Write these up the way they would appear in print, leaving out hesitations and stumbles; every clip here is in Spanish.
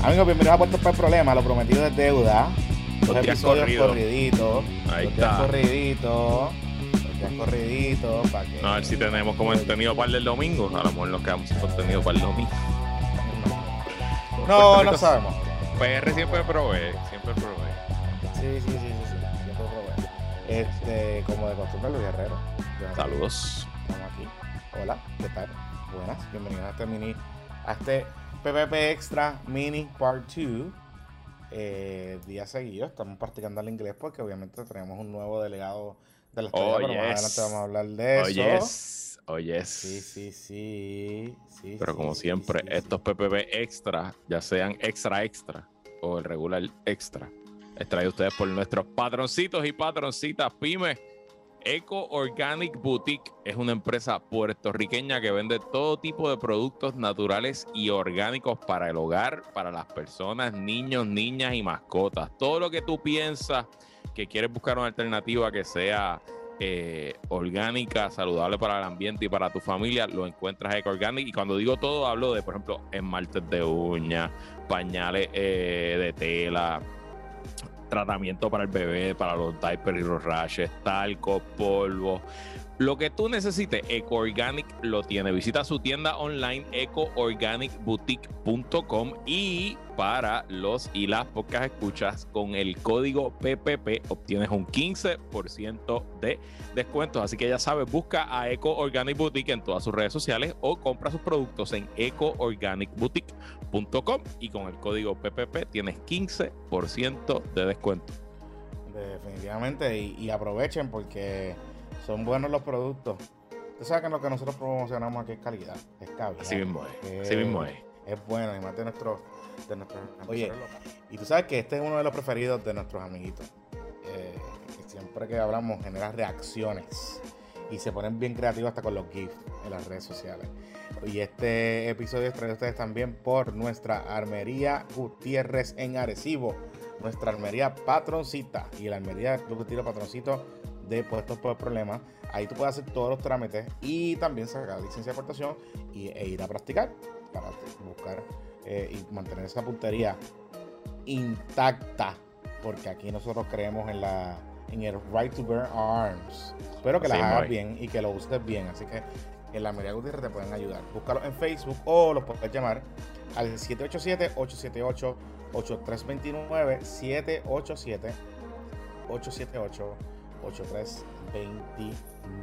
Amigos, bienvenidos a Puerto para el Problema. Lo prometido es deuda. Dos Los días episodios corridos. corriditos. Ahí Los días está. corriditos. Los días corriditos. Para que. A ver si tenemos contenido para el domingo. A lo mejor nos quedamos sin contenido para el domingo. No, Puerto no Rico, sabemos. PR siempre provee. Siempre provee. Sí. Siempre probé. Como de costumbre, Luis Herrero. Saludos. Estamos aquí. Hola, ¿qué tal? Buenas. Bienvenidos a este PPP Extra Mini Part 2. Días seguidos. Estamos practicando el inglés porque obviamente tenemos un nuevo delegado de la estadía, pero más adelante vamos a hablar de eso. Oyes. Sí. Pero como siempre, estos PPP extra, ya sean extra o el regular extra, es traído ustedes por nuestros patroncitos y patroncitas pymes. Eco Organic Boutique es una empresa puertorriqueña que vende todo tipo de productos naturales y orgánicos para el hogar, para las personas, niños, niñas y mascotas. Todo lo que tú piensas que quieres buscar una alternativa que sea orgánica, saludable para el ambiente y para tu familia, lo encuentras en Eco Organic. Y cuando digo todo, hablo de, por ejemplo, esmaltes de uñas, pañales de tela, tratamiento para el bebé, para los diapers y los rashes, talco, polvo. Lo que tú necesites, Eco Organic lo tiene. Visita su tienda online ecoorganicboutique.com y para los y las podcast escuchas con el código PPP obtienes un 15% de descuentos. Así que ya sabes, busca a Eco Organic Boutique en todas sus redes sociales o compra sus productos en ecoorganicboutique.com y con el código PPP tienes 15% de descuento. Definitivamente, y aprovechen porque son buenos los productos. Ustedes saben que lo que nosotros promocionamos aquí es calidad, es caviar. Así mismo es. Es bueno, y más de nuestros Oye, y tú sabes que este es uno de los preferidos de nuestros amiguitos. Que siempre que hablamos genera reacciones y se ponen bien creativos hasta con los GIFs en las redes sociales. Y este episodio es traído a ustedes también por nuestra Armería Gutiérrez en Arecibo, nuestra armería patroncita y la armería del Club de Tiro Patroncito de Puestos por Problemas. Ahí tú puedes hacer todos los trámites y también sacar licencia de aportación e ir a practicar para buscar y mantener esa puntería intacta, porque aquí nosotros creemos en el right to bear arms. Espero que las hagas bien y que lo uses bien, así que en la Armería Gutiérrez te pueden ayudar. Búscalos en Facebook o los puedes llamar al 787-878-8329, 787-878-8329.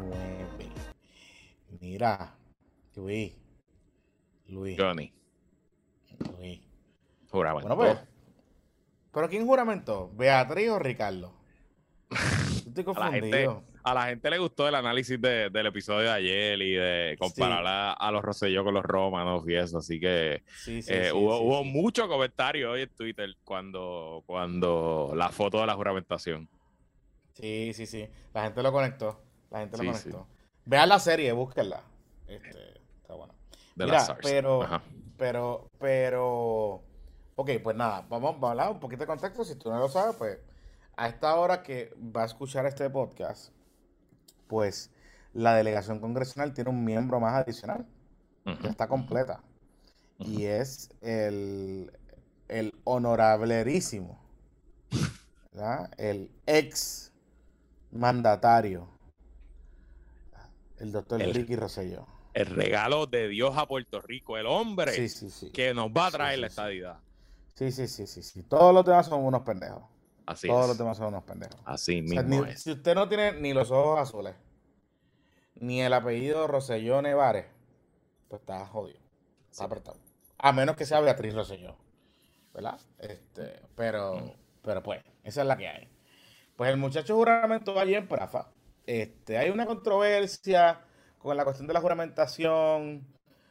Mira, Luis. Johnny. Juramento. Bueno, pues. ¿Pero quién juramentó? ¿Beatriz o Ricardo? Estoy confundido. A la gente le gustó el análisis del episodio de ayer y de comparar a los Rosselló con los Romanos y eso, así que hubo mucho comentario hoy en Twitter cuando la foto de la juramentación. Sí. La gente lo conectó. Vean la serie, búsquenla. Está bueno. Mira, pero. Ok, pues nada, vamos a hablar un poquito de contexto. Si tú no lo sabes, pues a esta hora que va a escuchar este podcast, pues la delegación congresional tiene un miembro más adicional. Ya está completa. Y es el honorablerísimo, ¿verdad? El ex mandatario, el doctor Ricky Rosselló. El regalo de Dios a Puerto Rico, el hombre que nos va a traer la estadidad. Sí. Todos los demás son unos pendejos. Todos los demás son unos pendejos. Así mismo es. Si usted no tiene ni los ojos azules, ni el apellido Rosselló Nevares, pues está jodido. Está apretado. A menos que sea Beatriz Rosselló, ¿verdad? Pero pues, esa es la que hay. Pues el muchacho juramentó allí en Prafa. Hay una controversia con la cuestión de la juramentación.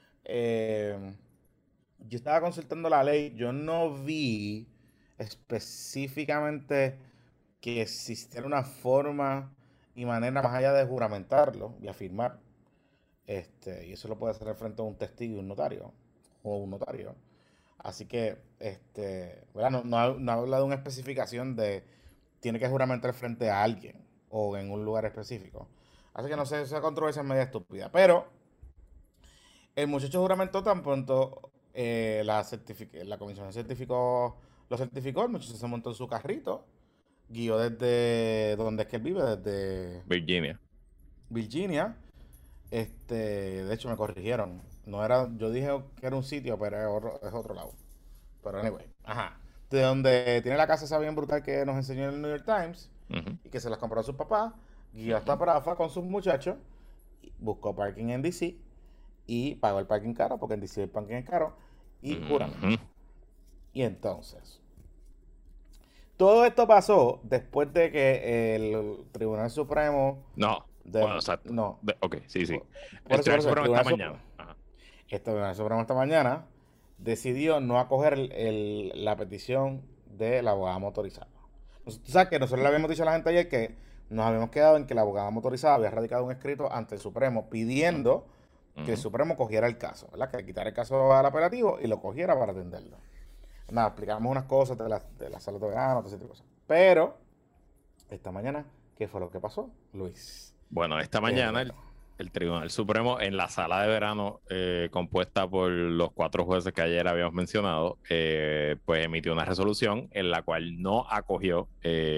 Yo estaba consultando la ley. Yo no vi específicamente que existiera una forma y manera más allá de juramentarlo y afirmar. Y eso lo puede hacer frente a un testigo y un notario. O un notario. Así que, ¿verdad? No habla de una especificación de tiene que juramentar frente a alguien o en un lugar específico. Así que no sé, esa controversia es media estúpida. Pero el muchacho juramentó tan pronto la comisión lo certificó, el muchacho se montó en su carrito, guió desde donde es que él vive, desde Virginia. Virginia. De hecho me corrigieron. No era, yo dije que era un sitio, pero es otro lado. Pero anyway, ajá. De donde tiene la casa esa bien brutal que nos enseñó en el New York Times y que se las compró a sus papás, guió hasta Prafa con sus muchachos, buscó parking en DC y pagó el parking caro, porque en DC el parking es caro, y juramento. Y entonces, todo esto pasó después de que el Tribunal Supremo... Bueno, exacto. No. Ok, sí. Por El Tribunal Supremo esta mañana. El Tribunal Supremo esta mañana decidió no acoger la petición de la abogada motorizada. Tú sabes que nosotros le habíamos dicho a la gente ayer que nos habíamos quedado en que la abogada motorizada había radicado un escrito ante el Supremo pidiendo que el Supremo cogiera el caso, ¿verdad? Que le quitara el caso al apelativo y lo cogiera para atenderlo. Nada, explicamos unas cosas de la sala de verano, todo ese tipo de cosas. Pero, esta mañana, ¿qué fue lo que pasó, Luis? Bueno, esta mañana el Tribunal Supremo, en la sala de verano, compuesta por los 4 jueces que ayer habíamos mencionado, pues emitió una resolución en la cual no acogió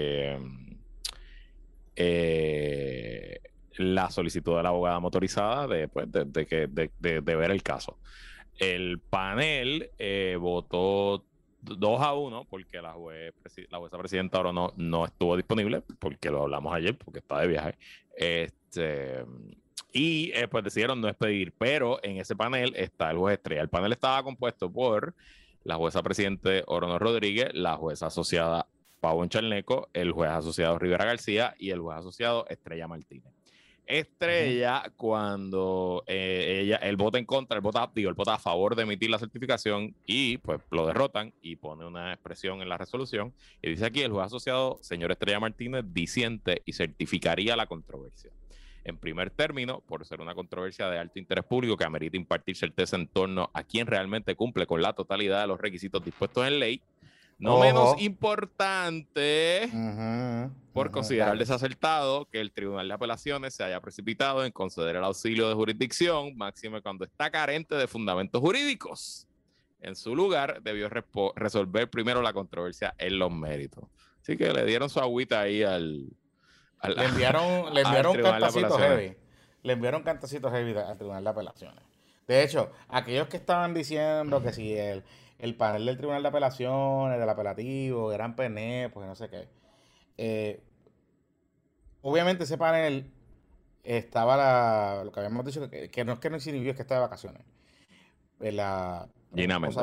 la solicitud de la abogada motorizada de ver el caso. El panel votó 2-1 porque la jueza presidenta ahora no estuvo disponible, porque lo hablamos ayer, porque estaba de viaje. Y pues decidieron no expedir, pero en ese panel está el juez estrella. El panel estaba compuesto por la jueza presidente Orono Rodríguez, la jueza asociada Pavón Charneco, el juez asociado Rivera García y el juez asociado Estrella Martínez. Estrella, cuando él vota en contra, él vota a favor de emitir la certificación y pues lo derrotan y pone una expresión en la resolución y dice aquí: el juez asociado, señor Estrella Martínez, disiente y certificaría la controversia. En primer término, por ser una controversia de alto interés público que amerita impartir certeza en torno a quién realmente cumple con la totalidad de los requisitos dispuestos en ley, no menos importante, por considerar desacertado que el Tribunal de Apelaciones se haya precipitado en conceder el auxilio de jurisdicción, máxime cuando está carente de fundamentos jurídicos. En su lugar, debió resolver primero la controversia en los méritos. Así que le dieron su agüita ahí le enviaron un cantacito heavy. Le enviaron cantacito heavy al Tribunal de Apelaciones. De hecho, aquellos que estaban diciendo que si el panel del Tribunal de Apelaciones, del apelativo, eran PNP, pues no sé qué. Obviamente ese panel estaba lo que habíamos dicho, que no es que no se inhibió, es que está de vacaciones. Gina Méndez.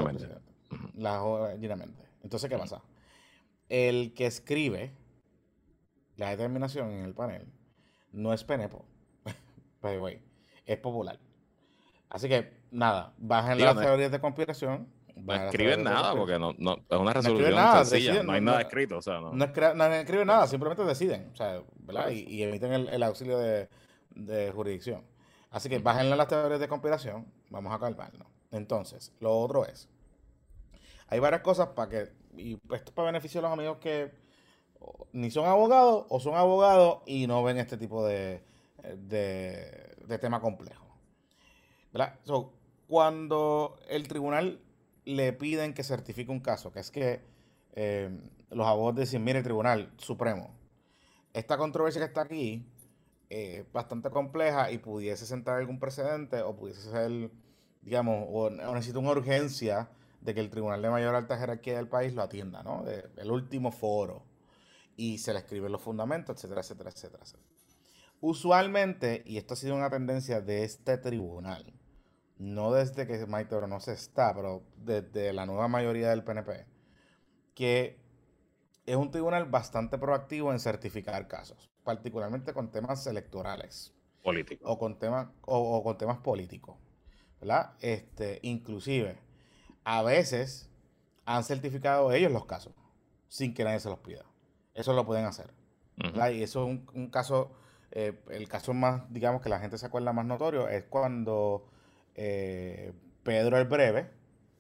Entonces, ¿qué pasa? El que escribe la determinación en el panel no es PNP, by the way, es popular. Así que, nada, bajen las teorías de conspiración. No escriben nada, porque no es una resolución sencilla, no hay nada escrito. O sea, no escriben nada, simplemente deciden, o sea, ¿verdad? Y emiten el auxilio de jurisdicción. Así que bajen las teorías de conspiración, vamos a calmarnos. Entonces, lo otro es, hay varias cosas y esto es para beneficio de los amigos que ni son abogados o son abogados y no ven este tipo de tema complejo, ¿verdad? Cuando el tribunal le piden que certifique un caso, que es que los abogados dicen: mire, Tribunal Supremo, esta controversia que está aquí es bastante compleja y pudiese sentar algún precedente o pudiese ser, digamos, o necesita una urgencia de que el tribunal de mayor alta jerarquía del país lo atienda, ¿no? El último foro. Y se le escriben los fundamentos, etcétera, etcétera, etcétera, etcétera. Usualmente, y esto ha sido una tendencia de este tribunal, no desde que Maite Orono se está, pero desde la nueva mayoría del PNP, que es un tribunal bastante proactivo en certificar casos, particularmente con temas electorales. Políticos. O con temas políticos, ¿verdad? Inclusive, a veces han certificado ellos los casos, sin que nadie se los pida. Eso lo pueden hacer. Y eso es un caso, el caso más, digamos, que la gente se acuerda más notorio, es cuando Pedro el Breve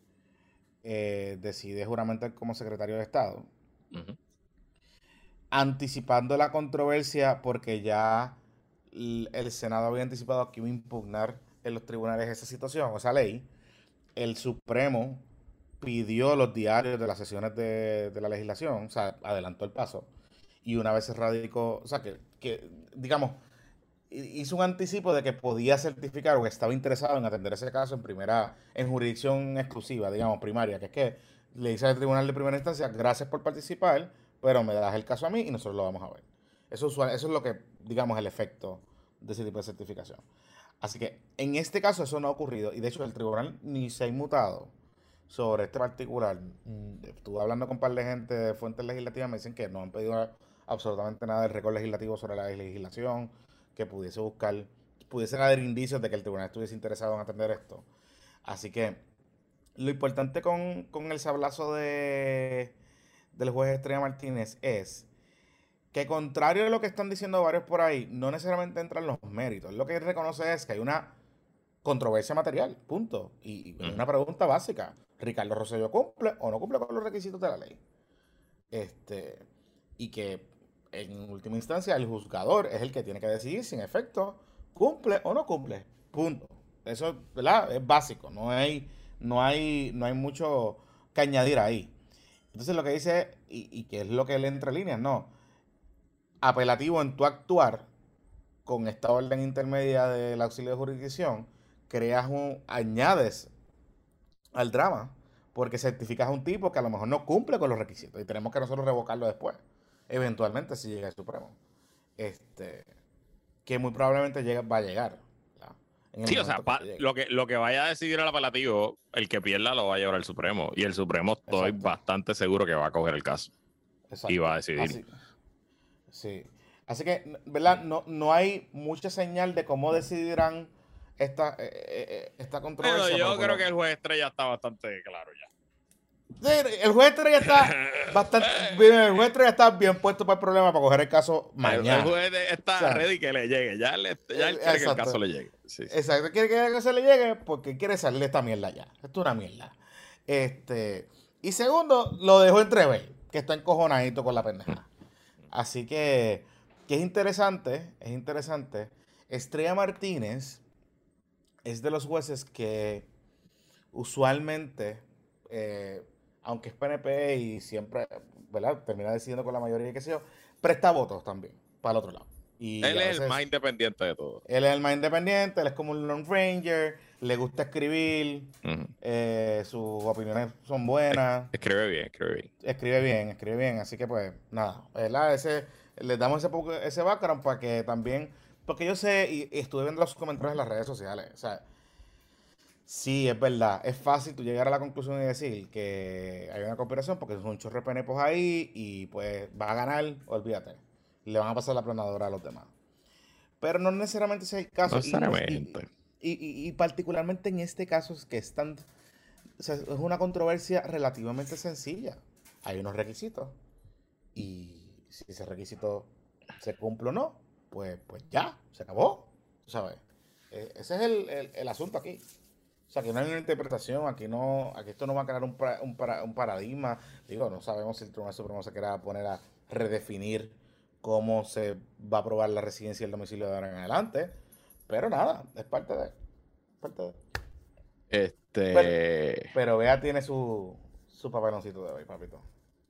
decide juramentar como secretario de Estado, anticipando la controversia porque ya el Senado había anticipado que iba a impugnar en los tribunales esa situación, o esa ley. el Supremo pidió los diarios de las sesiones de la legislación, o sea, adelantó el paso, y una vez se radicó, o sea, digamos, hizo un anticipo de que podía certificar o que estaba interesado en atender ese caso en jurisdicción exclusiva, digamos, primaria, que es que le dice al tribunal de primera instancia, gracias por participar, pero me das el caso a mí y nosotros lo vamos a ver. Eso es lo que, digamos, el efecto de ese tipo de certificación. Así que en este caso eso no ha ocurrido y de hecho el tribunal ni se ha inmutado sobre este particular. Estuve hablando con un par de gente de fuentes legislativas, me dicen que no han pedido absolutamente nada del récord legislativo sobre la legislación, que pudiesen haber indicios de que el tribunal estuviese interesado en atender esto. Así que lo importante con el sablazo del juez Estrella Martínez es que, contrario a lo que están diciendo varios por ahí, no necesariamente entran los méritos. Lo que reconoce es que hay una controversia material, punto. Y una pregunta básica: ¿Ricardo Rosselló cumple o no cumple con los requisitos de la ley? Y que en última instancia el juzgador es el que tiene que decidir si en efecto cumple o no cumple, punto. Eso, ¿verdad?, es básico, no hay mucho que añadir ahí. Entonces lo que dice, y que es lo que lee entre líneas, no, apelativo en tu actuar con esta orden intermedia del auxilio de jurisdicción, añades al drama, porque certificas a un tipo que a lo mejor no cumple con los requisitos y tenemos que nosotros revocarlo después, eventualmente, si llega el Supremo. Que muy probablemente va a llegar. Sí, o sea, lo que vaya a decidir el apelativo, el que pierda lo va a llevar al Supremo. Y el Supremo estoy bastante seguro que va a coger el caso. Exacto. Y va a decidir. Así que, ¿verdad? No hay mucha señal de cómo decidirán esta controversia. Pero yo creo que el juez Estrella está bastante claro ya. Sí, el juez Estrella el juez Estrella está bien puesto para el problema para coger el caso mañana. El juez está ready que le llegue. Ya él quiere que el caso le llegue. Sí. Exacto, quiere que el caso le llegue porque quiere salir de esta mierda ya. Esto es una mierda. Y segundo, lo dejó entrever, que está encojonadito con la pendeja. Así que es interesante. Estrella Martínez es de los jueces que usualmente, aunque es PNP y siempre, ¿verdad?, termina decidiendo con la mayoría, qué sé yo, presta votos también para el otro lado. Y él es el más independiente de todos. Él es el más independiente, él es como un Lone Ranger, le gusta escribir, sus opiniones son buenas. Escribe bien. Así que pues nada, ¿verdad? Les damos ese background para que también, porque yo sé, y estuve viendo los comentarios en las redes sociales, o sea, sí, es verdad, es fácil tú llegar a la conclusión y decir que hay una conspiración porque son un chorro de penepos ahí y pues va a ganar, olvídate, le van a pasar la planadora a los demás. Pero no necesariamente ese es el caso. No necesariamente. Y particularmente en este caso es que o sea, es una controversia relativamente sencilla. Hay unos requisitos y si ese requisito se cumple o no, pues ya, se acabó, ¿sabes? Ese es el asunto aquí. O sea, que no hay una interpretación, aquí esto no va a crear un paradigma. Digo, no sabemos si el Tribunal Supremo se quiera poner a redefinir cómo se va a aprobar la residencia y el domicilio de ahora en adelante. Pero nada, es parte de. Pero Bea tiene su papeloncito de hoy, papito.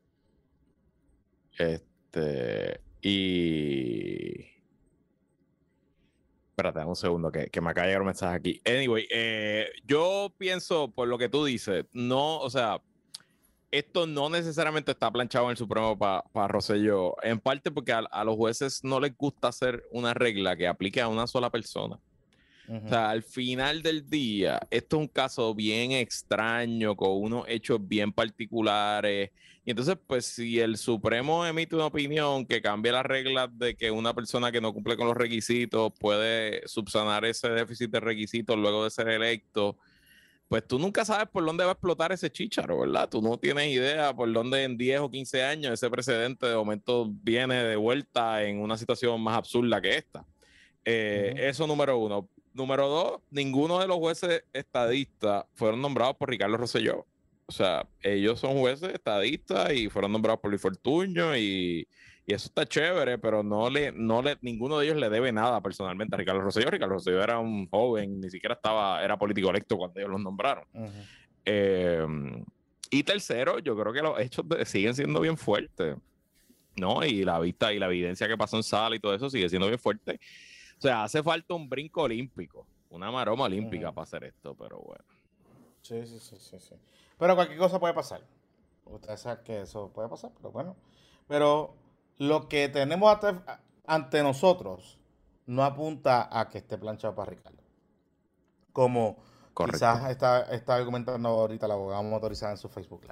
Y... Espérate, un segundo, que me acaba de llegar un mensaje aquí. Anyway, yo pienso, por lo que tú dices, no, o sea, esto no necesariamente está planchado en el Supremo para Rosselló, en parte porque a los jueces no les gusta hacer una regla que aplique a una sola persona. O sea, al final del día, esto es un caso bien extraño, con unos hechos bien particulares. Y entonces, pues, si el Supremo emite una opinión que cambie las reglas de que una persona que no cumple con los requisitos puede subsanar ese déficit de requisitos luego de ser electo, pues tú nunca sabes por dónde va a explotar ese chícharo, ¿verdad? Tú no tienes idea por dónde en 10 o 15 años ese precedente de momento viene de vuelta en una situación más absurda que esta. Eso número uno. Número dos, ninguno de los jueces estadistas fueron nombrados por Ricardo Rosselló. O sea, ellos son jueces estadistas y fueron nombrados por Luis Fortuño y eso está chévere, pero ninguno de ellos le debe nada personalmente a Ricardo Rosselló. Ricardo Rosselló era un joven, ni siquiera era político electo cuando ellos los nombraron. Y tercero, yo creo que los hechos siguen siendo bien fuertes, ¿no? Y la vista y la evidencia que pasó en sala y todo eso sigue siendo bien fuerte. O sea, hace falta un brinco olímpico, una maroma olímpica para hacer esto, pero bueno. Sí. Pero cualquier cosa puede pasar. Ustedes saben que eso puede pasar, pero bueno. Pero lo que tenemos ante nosotros no apunta a que esté planchado para Ricardo. Como Correcto. quizás está argumentando ahorita la abogada motorizada en su Facebook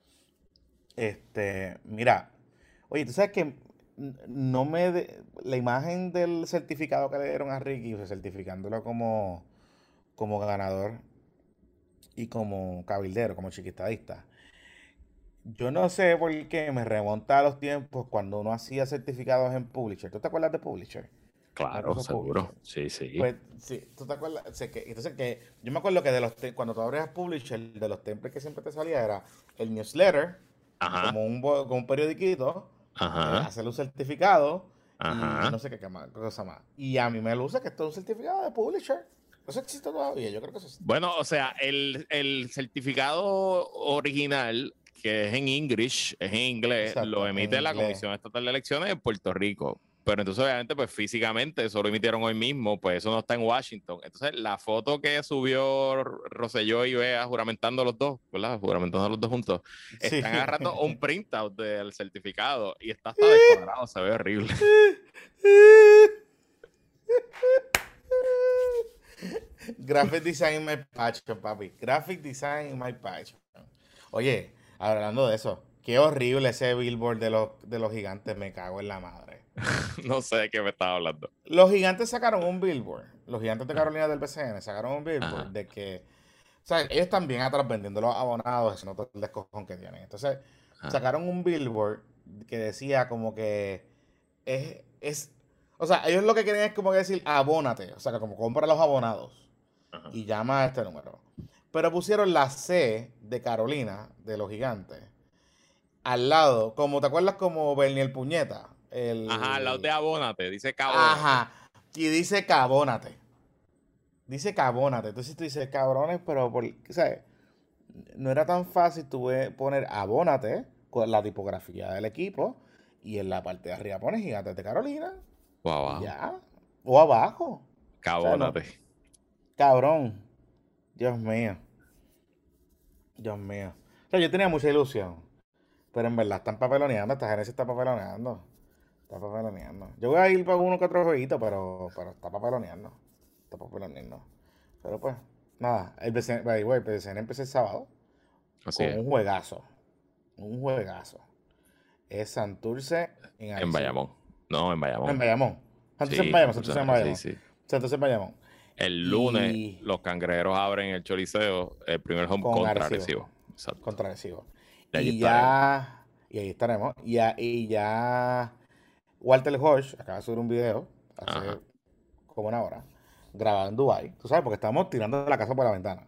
Live. Mira, oye, tú sabes que la imagen del certificado que le dieron a Ricky, certificándolo como ganador y como cabildero, como chiquitadista. Yo no sé por qué me remonta a los tiempos cuando uno hacía certificados en Publisher. ¿Tú te acuerdas de Publisher? Claro, seguro. Publisher. Sí. Pues sí, ¿tú te acuerdas? Entonces que yo me acuerdo que cuando tú abrías Publisher, de los templates que siempre te salía era el newsletter, como un periodiquito, hacer un certificado y no sé qué cosa más. Y a mí me luce que esto es un certificado de Publisher. Eso existe todavía, yo creo que eso existe. Bueno, o sea, el certificado original, que es en English, es en inglés, Exacto, lo emite la inglés. Comisión Estatal de Elecciones en Puerto Rico. Pero entonces, obviamente, pues físicamente, eso lo emitieron hoy mismo, pues eso no está en Washington. Entonces, la foto que subió Rosselló y Bea juramentando los dos, ¿verdad? Juramentando los dos juntos, están agarrando un printout del certificado y está hasta descuadrado, se ve horrible. Graphic design in my passion, papi. Graphic design in my passion. Oye, hablando de eso, qué horrible ese billboard de los gigantes, me cago en la madre. No sé de qué me estaba hablando. Los gigantes sacaron un billboard. Los gigantes de Carolina del BCN sacaron un billboard de que, o sea, ellos están bien atrás vendiendo los abonados, ese no todo el descojón que tienen. Entonces, sacaron un billboard que decía como que o sea, ellos lo que quieren es como que decir abónate, o sea, como compra los abonados y llama a este número. Pero pusieron la C de Carolina, de los gigantes, al lado, como te acuerdas como Bernie el Puñeta. Al lado de abónate, dice cabónate. Ajá, y dice cabónate. Dice cabónate. Entonces tú dices cabrones, pero ¿sabes? No era tan fácil tú poner abónate con la tipografía del equipo y en la parte de arriba pones gigantes de Carolina. O abajo. Ya. O abajo. Cabónate. O sea, no. Cabrón. Dios mío. Dios mío. O sea, yo tenía mucha ilusión. Pero en verdad están papeloneando. Esta gente se está papeloneando. Está papeloneando. Yo voy a ir para uno que otro jueguito, pero está papeloneando. Está papeloneando. Pero pues, nada. El BCN empezó el sábado. Así con un juegazo. Un juegazo. Es Santurce en Bayamón. No, en Bayamón. No, en Bayamón. Santurce en Bayamón. Santurce en Bayamón. Sí. Santurce en Bayamón. El lunes los cangrejeros abren el Choliseo, el primer home contra Arecibo. Exacto. Contra Arecibo. Y ahí estaremos. Y ya Walter Hodge acaba de subir un video hace como una hora, grabado en Dubái. Tú sabes, porque estamos tirando la casa por la ventana.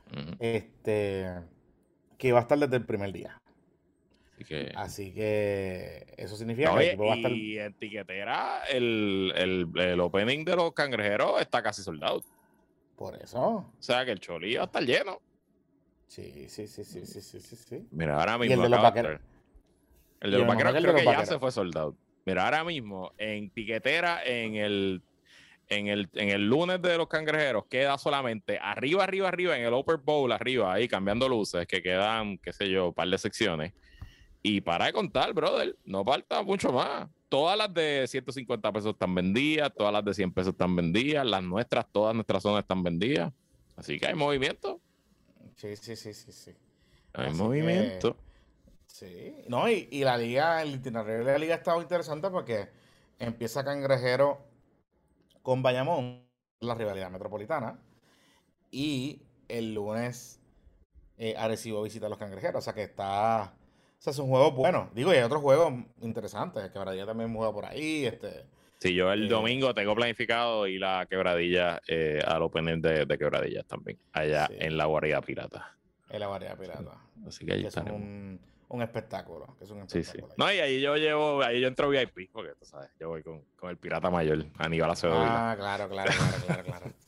Que va a estar desde el primer día. Así que eso significa que el equipo va a estar. Y en tiquetera, el opening de los cangrejeros está casi soldado. Por eso. O sea que el Choli va a estar lleno. Sí. Mira, ahora mismo. Y el de los vaqueros. El de los vaqueros creo que ya se fue soldado. Mira, ahora mismo en tiquetera, en el lunes de los cangrejeros, queda solamente arriba, en el Upper Bowl, arriba, ahí cambiando luces, que quedan, qué sé yo, un par de secciones. Y para de contar, brother, no falta mucho más. Todas las de 150 pesos están vendidas, todas las de 100 pesos están vendidas, todas nuestras zonas están vendidas. Así que hay movimiento. Sí. Hay así movimiento. Sí. No, y la liga, el itinerario de la liga ha estado interesante porque empieza Cangrejero con Bayamón, la rivalidad metropolitana, y el lunes Arecibo visita a los Cangrejeros. O sea que está. O sea, es un juego bueno. Digo, y hay otros juegos interesantes. Quebradilla también juega por ahí. Sí, yo el domingo tengo planificado ir a Quebradilla, al opening de Quebradillas también, allá en la Guarida Pirata. En la Guarida Pirata. Así que ahí estaremos. Un espectáculo. Que es un espectáculo. Sí. No, y ahí yo entro VIP, porque tú sabes, yo voy con el pirata mayor, Aníbal Acevedo. Claro.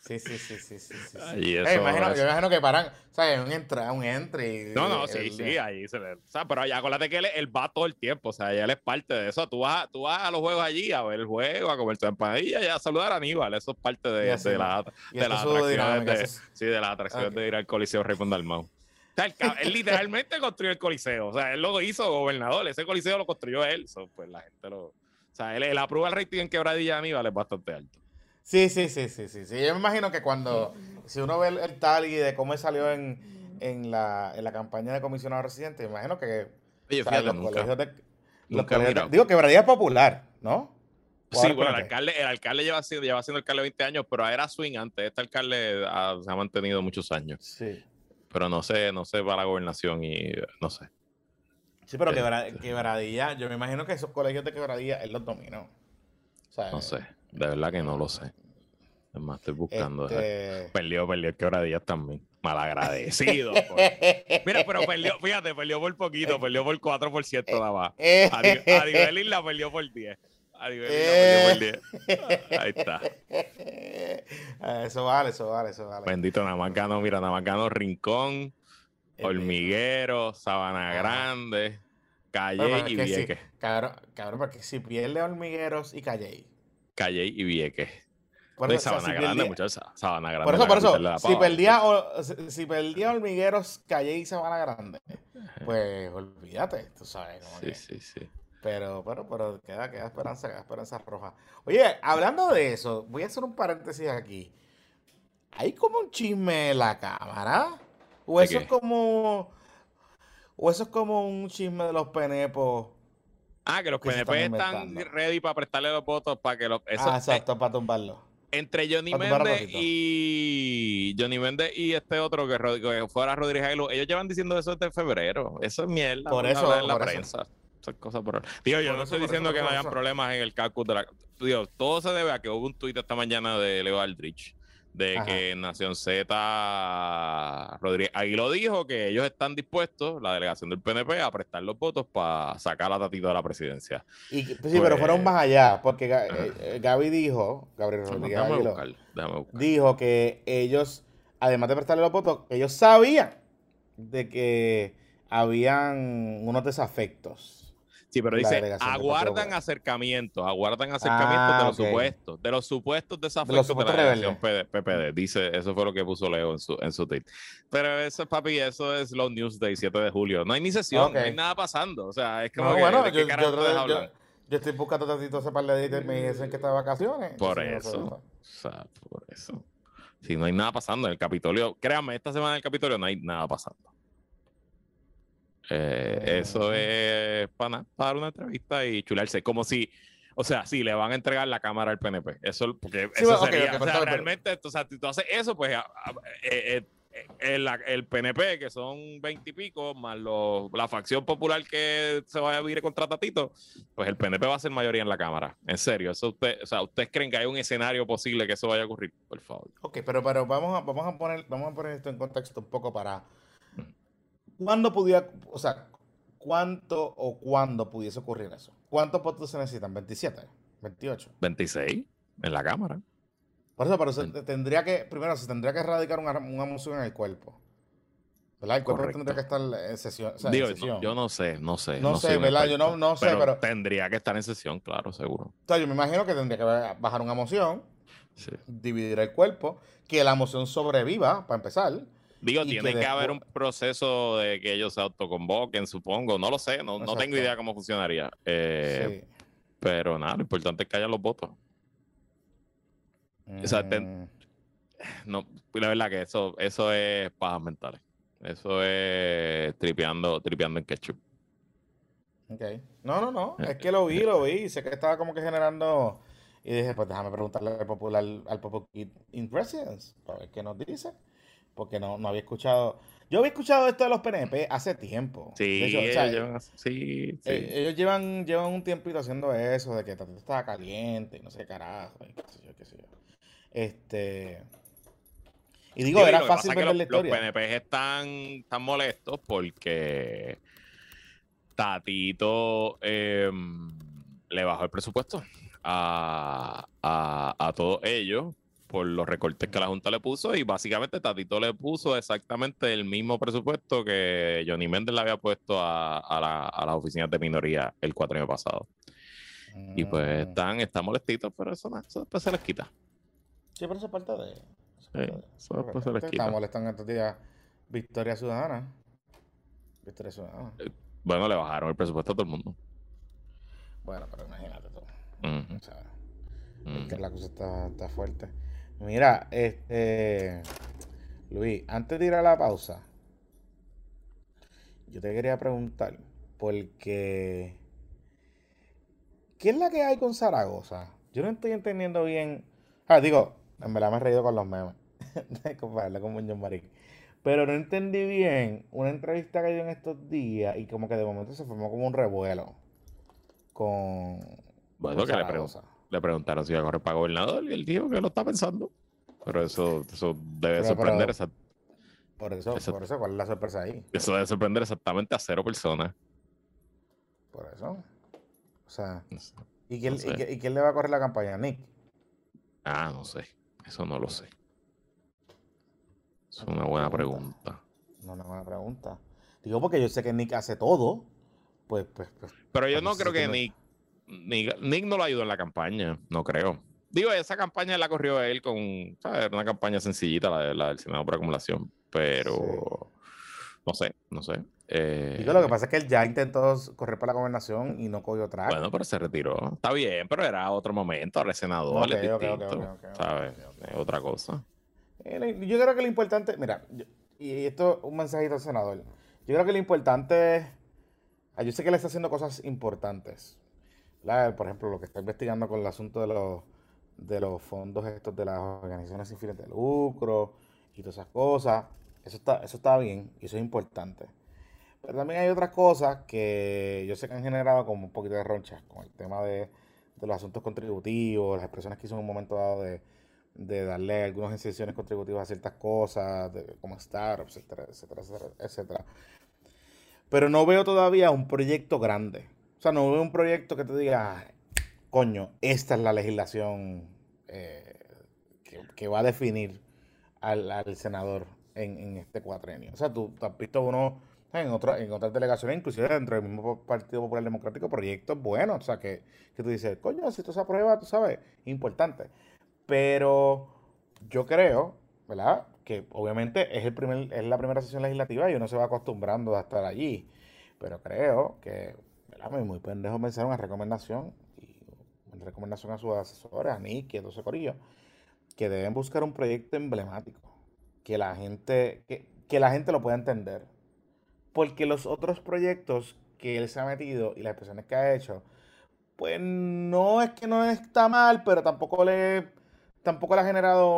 Sí, sí, sí, sí, sí, sí, sí. Y Yo eso imagino que paran, ¿sabes? Un entry. No, sí, ahí se le... O sea, pero allá acuérdate que él va todo el tiempo, o sea, él es parte de eso. Tú vas a los juegos allí a ver el juego, a comer tu empanadilla y a saludar a Aníbal. Eso es parte Y así, y de esta las es su atracciones dinámica. sí, de las atracciones Ok. de ir al Coliseo Raymond Dalmau. O sea, él literalmente construyó el Coliseo. O sea, él lo hizo gobernador. Ese Coliseo lo construyó él. Pues la gente lo... O sea, él aprueba el rating en Quebradilla de Aníbal es bastante alto. Sí, sí, sí, sí, sí, sí. Yo me imagino que si uno ve el tally de cómo él salió en la campaña de comisionado residente, me imagino que, Oye, o sea, fíjate, los colegios nunca he mirado. digo, Quebradilla es popular, ¿no? ¿O Sí, ahora es bueno, PNP? el alcalde lleva siendo alcalde 20 años, pero era swing antes. Este alcalde se ha mantenido muchos años. Sí. Pero no sé para la gobernación y no sé. Sí, pero Este, Quebradilla, yo me imagino que esos colegios de Quebradilla él los dominó. O sea, no sé, de verdad que no lo sé. Es más, estoy buscando. este... Perdió el Quebradillas también. Malagradecido. Mira, pero perdió por poquito, perdió por 4% nada más. A Divelin la perdió por 10. A Divelin la perdió por 10. Ahí está. Eso vale, eso vale, eso vale. Bendito, nada más ganó Rincón, Hormiguero, Sabana Ajá. Grande, Pero Calle es y que sí, Vieques. cabrón, porque si pierde Hormigueros y Calley. Calle y Vieques. Por No, y eso, o sea, Sabana Grande, muchachos. Sabana Grande. por La eso, capital de la si pava, perdía, muchachos. si perdía Hormigueros, Calley y Sabana Grande, pues olvídate, tú sabes, como Sí, que. sí, sí. Pero queda esperanza roja. Oye, hablando de eso, voy a hacer un paréntesis aquí. ¿Hay como un chisme en la cámara? ¿O ¿De eso es qué? como, o eso es como un chisme de los penepos Que los que se están PNP están inventando? ready para prestarle los votos para que Ah, exacto, para tumbarlo. entre Johnny Para tumbar a Méndez Tatito. y este otro que fuera Rodríguez Aguiló, ellos llevan diciendo eso desde febrero. Eso es mierda, Por por hablar eso, en la por eso. prensa. Esas cosas Digo, yo Por no eso, estoy por eso, diciendo por que eso, no por hayan eso. problemas en el caucus de la... Digo, todo se debe a que hubo un tuit esta mañana de Leo Aldrich de Ajá. que Nación Z Rodríguez Aguiló dijo que ellos están dispuestos, la delegación del PNP, a prestar los votos para sacar a Tatito de la presidencia. Pues sí, pero fueron Pues, más allá, porque ajá. Gabriel Rodríguez Déjame Aguiló, buscarlo, déjame buscarlo. dijo que ellos, además de prestarle los votos, ellos sabían de que habían unos desafectos Sí, pero en la dice, delegación del Partido Popular. aguardan acercamientos Ah, ok. de los supuestos De los desafectos de la supuestos delegación rebeldes. PPD. Dice, eso fue lo que puso Leo en su tweet. Pero eso, papi, eso es los Newsday, 7 de julio. No hay ni sesión, Ok. no hay nada pasando. O sea, es como No, que, bueno, ¿de qué carajo ustedes hablan? yo estoy buscando tantito ese par de días y me dicen que está de vacaciones. Por Entonces yo no sé eso, eso. o sea, por eso. Si no hay nada pasando en el Capitolio, créanme, esta semana en el Capitolio no hay nada pasando. Eso es para dar una entrevista y chularse, como si, o sea, si le van a entregar la cámara al PNP. Eso, porque Sí, eso bueno, ok, sería, ok, o pero sea, está bien, realmente, o sea, si tú haces eso, pues el PNP, que son 20 y pico, más la facción popular que se vaya a vivir contra Tatito, pues el PNP va a ser mayoría en la cámara. En serio, eso o sea, ¿ustedes creen que hay un escenario posible que eso vaya a ocurrir? Por favor. Ok, pero vamos a poner esto en contexto un poco para cuándo pudiera, o sea, cuánto o cuándo pudiese ocurrir eso. ¿Cuántos votos se necesitan? 27, 28. 26 en la cámara. Por eso, pero primero se tendría que erradicar una moción en el cuerpo. ¿Verdad? El cuerpo tendría que Correcto. estar en sesión, o sea, en Digo, sesión. yo no sé, No no soy sé, un ¿verdad? Yo experto, no sé, pero pero tendría que estar en sesión, claro, seguro. o sea, yo me imagino que tendría que bajar una moción, Sí. dividir el cuerpo, que la moción sobreviva, para empezar, Digo, y que tiene que haber después... un proceso de que ellos se autoconvoquen, supongo, no lo sé, no tengo Exacto. idea cómo funcionaría. Sí. Pero nada, lo importante es que haya los votos. O sea, Mm, no, la verdad que eso es pajas mentales. Eso es tripeando en ketchup. ok. No. Eh, Es que lo vi. Sé que estaba como que generando. Y dije, pues déjame preguntarle al Popular Kid in Residence, para ver qué nos dice. Porque no había escuchado. Yo había escuchado esto de los PNP hace tiempo. De hecho, Sí, o sea, sí. ellos llevan un tiempito haciendo eso, de que Tatito estaba caliente, y no sé qué carajo, y qué sé yo. Y digo, Digo, y era lo que pasa fácil es que vender la los historia. PNP están molestos porque Tatito le bajó el presupuesto a todos ellos por los recortes que la Junta le puso y básicamente Tatito le puso exactamente el mismo presupuesto que Johnny Méndez le había puesto a las oficinas de minoría el cuatrienio pasado. Y pues están molestitos, pero eso después se les quita. Sí, pero eso es parte de... Eso después se les quita. Están molestando estos días Victoria Ciudadana. Victoria Ciudadana. Bueno, le bajaron el presupuesto a todo el mundo. Bueno, pero imagínate tú. Uh-huh. O sea, es que la cosa está fuerte. Mira, Luis, antes de ir a la pausa, yo te quería preguntar, porque ¿qué es la que hay con Zaragoza? Yo no estoy entendiendo bien. Digo, en verdad me he reído con los memes. Compararla con Muñoz Marín. Pero no entendí bien una entrevista que dio en estos días y como que de momento se formó como un revuelo con Bueno, que le preguntaron si iba a correr para gobernador y él dijo que lo está pensando. Pero eso debe sorprender. Por eso, ¿cuál es la sorpresa ahí? Eso debe sorprender exactamente a 0 personas. Por eso. O sea, No sé. ¿y quién le va a correr la campaña? ¿Nick? No sé. Eso no lo sé. Es una buena pregunta. No, una buena pregunta. Digo, porque yo sé que Nick hace todo. Pues. Pero yo no creo que Nick no lo ayudó en la campaña. No creo. Digo, esa campaña la corrió él con, ¿sabes? Una campaña sencillita, la del Senado por acumulación. Pero sí. no sé. Digo, lo que pasa es que él ya intentó correr para la gobernación y no cogió track. Bueno, pero se retiró. Está bien, pero era otro momento. Ahora el senador es distinto. ¿Sabes? Es otra cosa. Yo creo que lo importante, mira, y esto es un mensajito al senador. Yo creo que lo importante, yo sé que él está haciendo cosas importantes. ¿Verdad? Por ejemplo, lo que está investigando con el asunto de los fondos estos de las organizaciones sin fines de lucro y todas esas cosas. Eso está bien y eso es importante. Pero también hay otras cosas que yo sé que han generado como un poquito de ronchas con el tema de los asuntos contributivos, las expresiones que hizo en un momento dado de darle algunas exenciones contributivas a ciertas cosas, como startups, etcétera. Pero no veo todavía un proyecto grande. O sea, no veo un proyecto que te diga, coño, esta es la legislación que va a definir al senador en este cuatrenio. O sea, tú has visto uno en otras delegaciones, inclusive dentro del mismo Partido Popular Democrático, proyectos buenos. O sea, que tú dices, coño, si esto se aprueba, tú sabes, importante. Pero yo creo, ¿verdad? Que obviamente es la primera sesión legislativa y uno se va acostumbrando a estar allí. Pero creo que, ¿verdad? Muy pendejo pensar una recomendación a sus asesores, a Nick y a todo ese corillo, que deben buscar un proyecto emblemático, que la gente lo pueda entender. Porque los otros proyectos que él se ha metido y las expresiones que ha hecho, pues no es que no está mal, pero tampoco le ha generado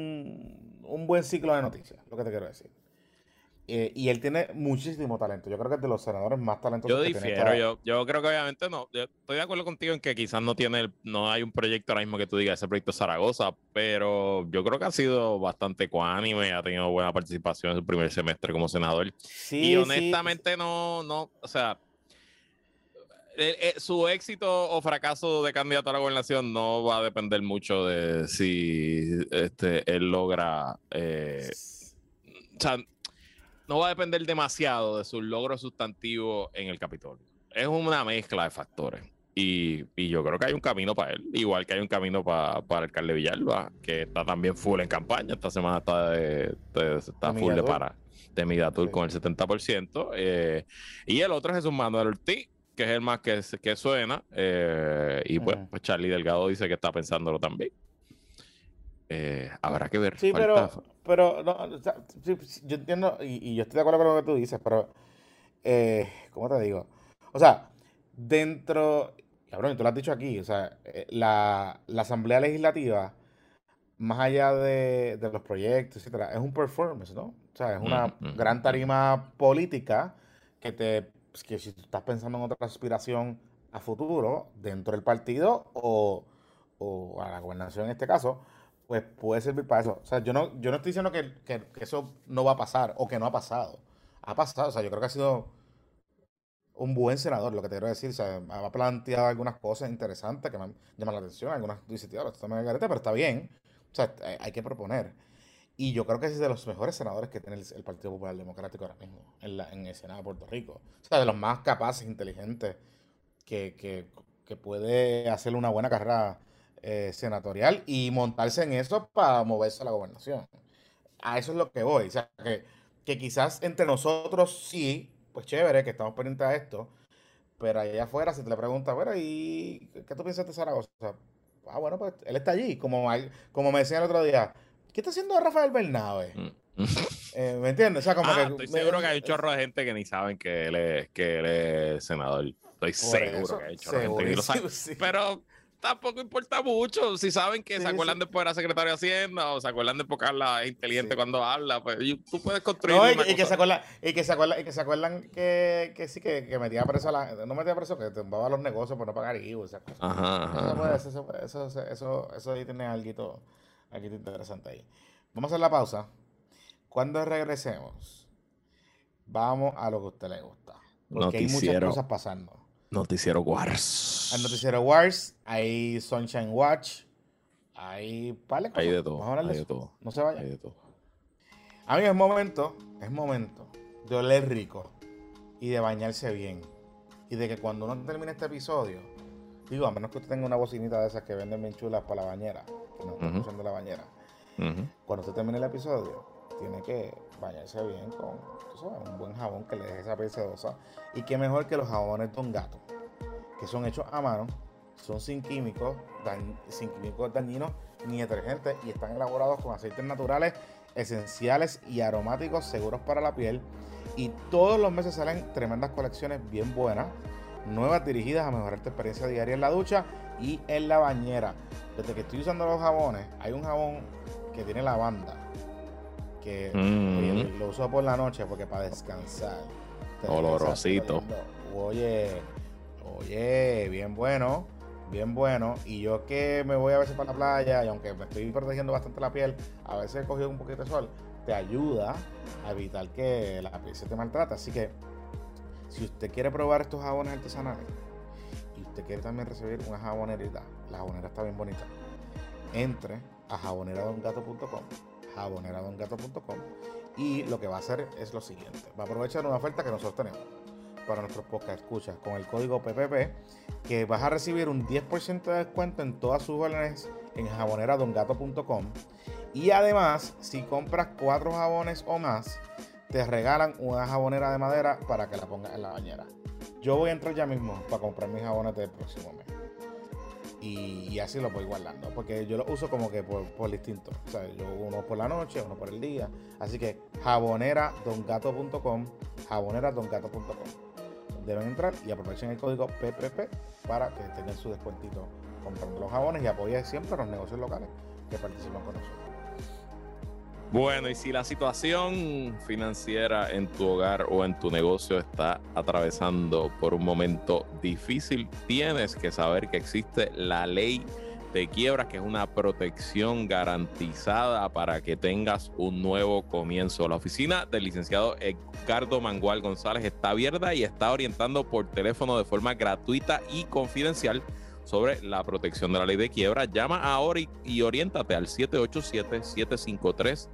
un buen ciclo de noticias, lo que te quiero decir. Y él tiene muchísimo talento. Yo creo que es de los senadores más talentosos que tiene. Yo creo que obviamente no. Yo estoy de acuerdo contigo en que quizás no hay un proyecto ahora mismo que tú digas ese proyecto Zaragoza, pero yo creo que ha sido bastante ecuánime, ha tenido buena participación en su primer semestre como senador. Sí, y honestamente no, o sea, su éxito o fracaso de candidato a la gobernación no va a depender mucho de si él logra, o sea, no va a depender demasiado de sus logros sustantivos en el Capitolio. Es una mezcla de factores. Y yo creo que hay un camino para él, igual que hay un camino para el alcalde Villalba, que está también full en campaña. Esta semana está full de Migatur con el 70%. Y el otro es Jesús Manuel Ortiz, que es el más que suena. Y pues Charlie Delgado dice que está pensándolo también. Habrá que ver. Sí, pero no, o sea, sí, yo entiendo y yo estoy de acuerdo con lo que tú dices, pero ¿cómo te digo? O sea, cabrón, tú lo has dicho aquí, o sea, la Asamblea Legislativa, más allá de los proyectos, etcétera, es un performance, ¿no? O sea, es una gran tarima política que si tú estás pensando en otra aspiración a futuro, dentro del partido o a la gobernación en este caso, pues puede servir para eso. O sea, yo no estoy diciendo que eso no va a pasar o que no ha pasado. Ha pasado, o sea, yo creo que ha sido un buen senador, lo que te quiero decir. O sea, ha planteado algunas cosas interesantes que me llaman la atención. Algunas tú dices, tío, esto también es garete, pero está bien. O sea, hay que proponer. Y yo creo que es de los mejores senadores que tiene el Partido Popular Democrático ahora mismo en el Senado de Puerto Rico. O sea, de los más capaces, inteligentes, que, que, que puede hacer una buena carrera senatorial y montarse en eso para moverse a la gobernación. A eso es lo que voy. O sea, que quizás entre nosotros sí, pues chévere, que estamos pendientes a esto, pero allá afuera, si te le preguntas, bueno, ¿y qué tú piensas de Zaragoza? Ah, bueno, pues él está allí. Como me decía el otro día, ¿qué está haciendo Rafael Bernabe? Mm. ¿Me entiendes? O sea, como que... Estoy seguro que hay un chorro de gente que ni saben que él es senador. Estoy Por seguro que eso, hay un chorro de gente que ni lo sabe. segurísimo, sí. Pero tampoco importa mucho. Si saben que se Sí, sí. acuerdan después de la secretaria de Hacienda o se acuerdan de porque habla inteligente Sí. cuando habla, pues tú puedes construir No, una y que cosa. se acuerdan, que sí, que metía preso no metía preso, que tumbaba los negocios por no pagar IVA, esas cosas. Ajá, Eso, ajá. pues, eso ahí tiene algo interesante ahí. Vamos a hacer la pausa. Cuando regresemos, vamos a lo que a usted le gusta. Porque hay muchas cosas pasando. Noticiero Wars. Al Noticiero Wars, hay Sunshine Watch, hay par de cosas. Hay de todo. Vamos a hablar de Hay de eso. todo. No se vaya. Hay de todo. A mí es momento de oler rico y de bañarse bien. Y de que cuando uno termine este episodio, digo, a menos que usted tenga una bocinita de esas que venden bien chulas para la bañera, que no está escuchando la bañera, cuando usted termine el episodio, tiene que bañarse bien con, tú sabes, un buen jabón que le deje esa piel sedosa. Y qué mejor que los jabones Don Gato, que son hechos a mano, son sin químicos dañinos ni detergentes y están elaborados con aceites naturales, esenciales y aromáticos seguros para la piel. Y todos los meses salen tremendas colecciones bien buenas, nuevas dirigidas a mejorar tu experiencia diaria en la ducha y en la bañera. Desde que estoy usando los jabones, hay un jabón que tiene lavanda, que oye, lo uso por la noche porque para descansar. Olorosito. Oye, bien bueno. Bien bueno. Y yo que me voy a veces para la playa y aunque me estoy protegiendo bastante la piel, a veces he cogido un poquito de sol, te ayuda a evitar que la piel se te maltrate. Así que si usted quiere probar estos jabones artesanales y usted quiere también recibir una jabonerita, la jabonera está bien bonita, entre a jaboneradongato.com y lo que va a hacer es lo siguiente: va a aprovechar una oferta que nosotros tenemos para nuestros podcast escuchas con el código PPP, que vas a recibir un 10% de descuento en todas sus órdenes en jaboneradongato.com. Y además, si compras 4 jabones o más, te regalan una jabonera de madera para que la pongas en la bañera. Yo voy a entrar ya mismo para comprar mis jabones del próximo mes. Y así lo voy guardando, porque yo lo uso como que por distinto. O sea, yo uno por la noche, uno por el día. Así que jaboneradongato.com, jaboneradongato.com. Deben entrar y aprovechen el código PPP para que tengan su descuentito comprando los jabones y apoyen siempre a los negocios locales que participan con nosotros. Bueno, y si la situación financiera en tu hogar o en tu negocio está atravesando por un momento difícil, tienes que saber que existe la ley de quiebras, que es una protección garantizada para que tengas un nuevo comienzo. La oficina del licenciado Edgardo Mangual González está abierta y está orientando por teléfono de forma gratuita y confidencial sobre la protección de la ley de quiebra. Llama ahora y oriéntate al 787-753-0055,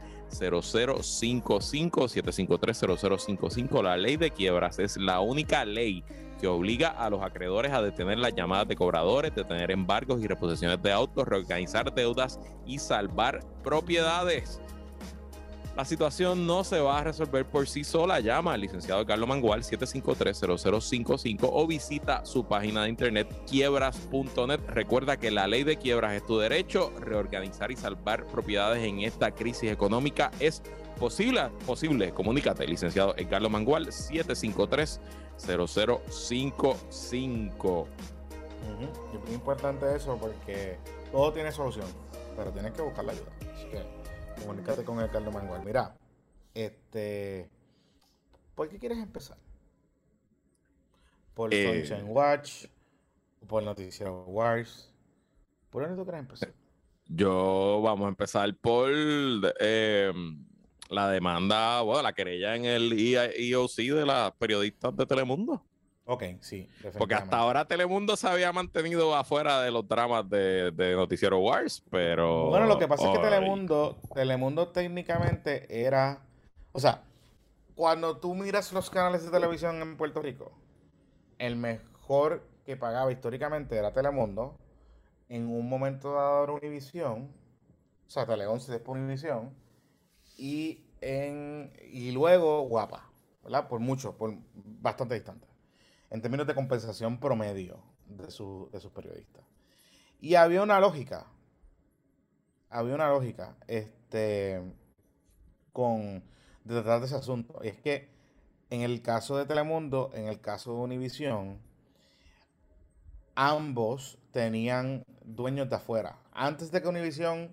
753-0055. La ley de quiebras es la única ley que obliga a los acreedores a detener las llamadas de cobradores, detener embargos y reposiciones de autos, reorganizar deudas y salvar propiedades. La situación no se va a resolver por sí sola. Llama al licenciado Carlos Mangual 753-0055 o visita su página de internet quiebras.net. Recuerda que la ley de quiebras es tu derecho. Reorganizar y salvar propiedades en esta crisis económica es posible. Comunícate, licenciado Carlos Mangual 753-0055. Y es muy importante eso porque todo tiene solución, pero tienes que buscar la ayuda. Así que comunícate con el Carlos Mangual. Mira, ¿por qué quieres empezar? ¿Por Sunshine Watch? ¿Por Noticiero Wars? ¿Por dónde tú quieres empezar? Vamos a empezar por la demanda, bueno, la querella en el EEOC de las periodistas de Telemundo. Ok, sí, Porque hasta definitivamente. ahora Telemundo se había mantenido afuera de los dramas de Noticiero Wars, Bueno, lo pero que pasa es que hoy Telemundo técnicamente era, o sea, cuando tú miras los canales de televisión en Puerto Rico, el mejor que pagaba históricamente era Telemundo. En un momento dado era Univisión, o sea, Tele 11 después Univisión, y luego Guapa, ¿verdad? Por mucho, por bastante distante, en términos de compensación promedio de sus periodistas. Y había una lógica, con de tratar de ese asunto. Y es que en el caso de Telemundo, en el caso de Univisión, ambos tenían dueños de afuera. Antes de que Univisión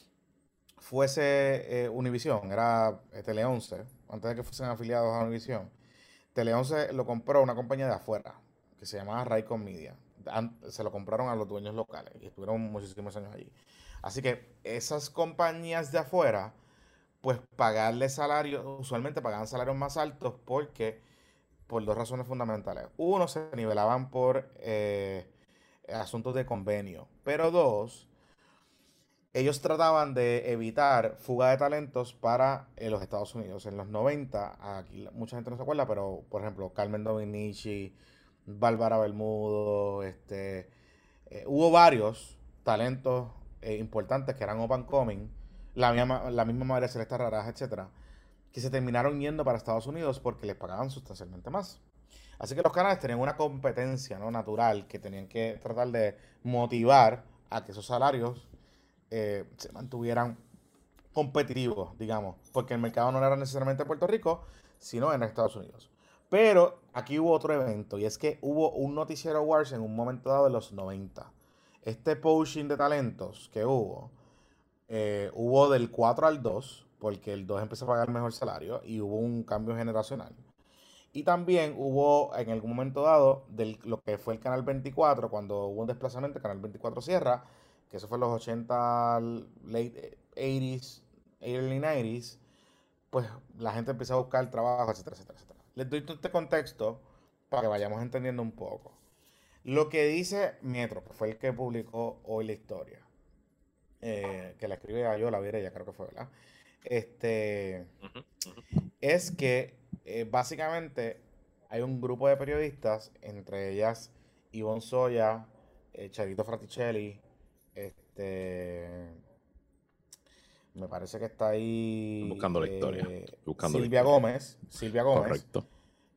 fuese Univisión, era Tele 11, antes de que fuesen afiliados a Univisión, Tele 11 lo compró una compañía de afuera, que se llamaba Raycom Media. Se lo compraron a los dueños locales y estuvieron muchísimos años allí. Así que esas compañías de afuera, pues pagarle salarios, usualmente pagaban salarios más altos por dos razones fundamentales. Uno, se nivelaban por asuntos de convenio, pero dos, ellos trataban de evitar fuga de talentos para los Estados Unidos. En los 90, aquí mucha gente no se acuerda, pero por ejemplo, Carmen Dominici, Bárbara Bermudo, hubo varios talentos importantes que eran up and coming, la misma María Celeste Raras, etcétera, que se terminaron yendo para Estados Unidos porque les pagaban sustancialmente más. Así que los canales tenían una competencia, ¿no?, natural, que tenían que tratar de motivar a que esos salarios se mantuvieran competitivos, digamos, porque el mercado no era necesariamente en Puerto Rico, sino en Estados Unidos. Pero aquí hubo otro evento, y es que hubo un noticiero Wars en un momento dado de los 90. Este poaching de talentos que hubo del 4 al 2, porque el 2 empezó a pagar mejor salario, y hubo un cambio generacional. Y también hubo en algún momento dado de lo que fue el Canal 24, cuando hubo un desplazamiento, el Canal 24 cierra, que eso fue en los 80, late 80s, early 90s, pues la gente empieza a buscar trabajo, etcétera, etcétera, etcétera. Les doy todo este contexto para que vayamos entendiendo un poco. Lo que dice Metro, que fue el que publicó hoy la historia, que la escribe a yo, la Virella, creo que fue, ¿verdad? Este, ujú, ujú. es que básicamente hay un grupo de periodistas, entre ellas Ivonne Soya, Charito Fraticelli, este, me parece que está Estoy ahí buscando la historia. Estoy buscando la Silvia historia. Gómez, Silvia Gómez Correcto.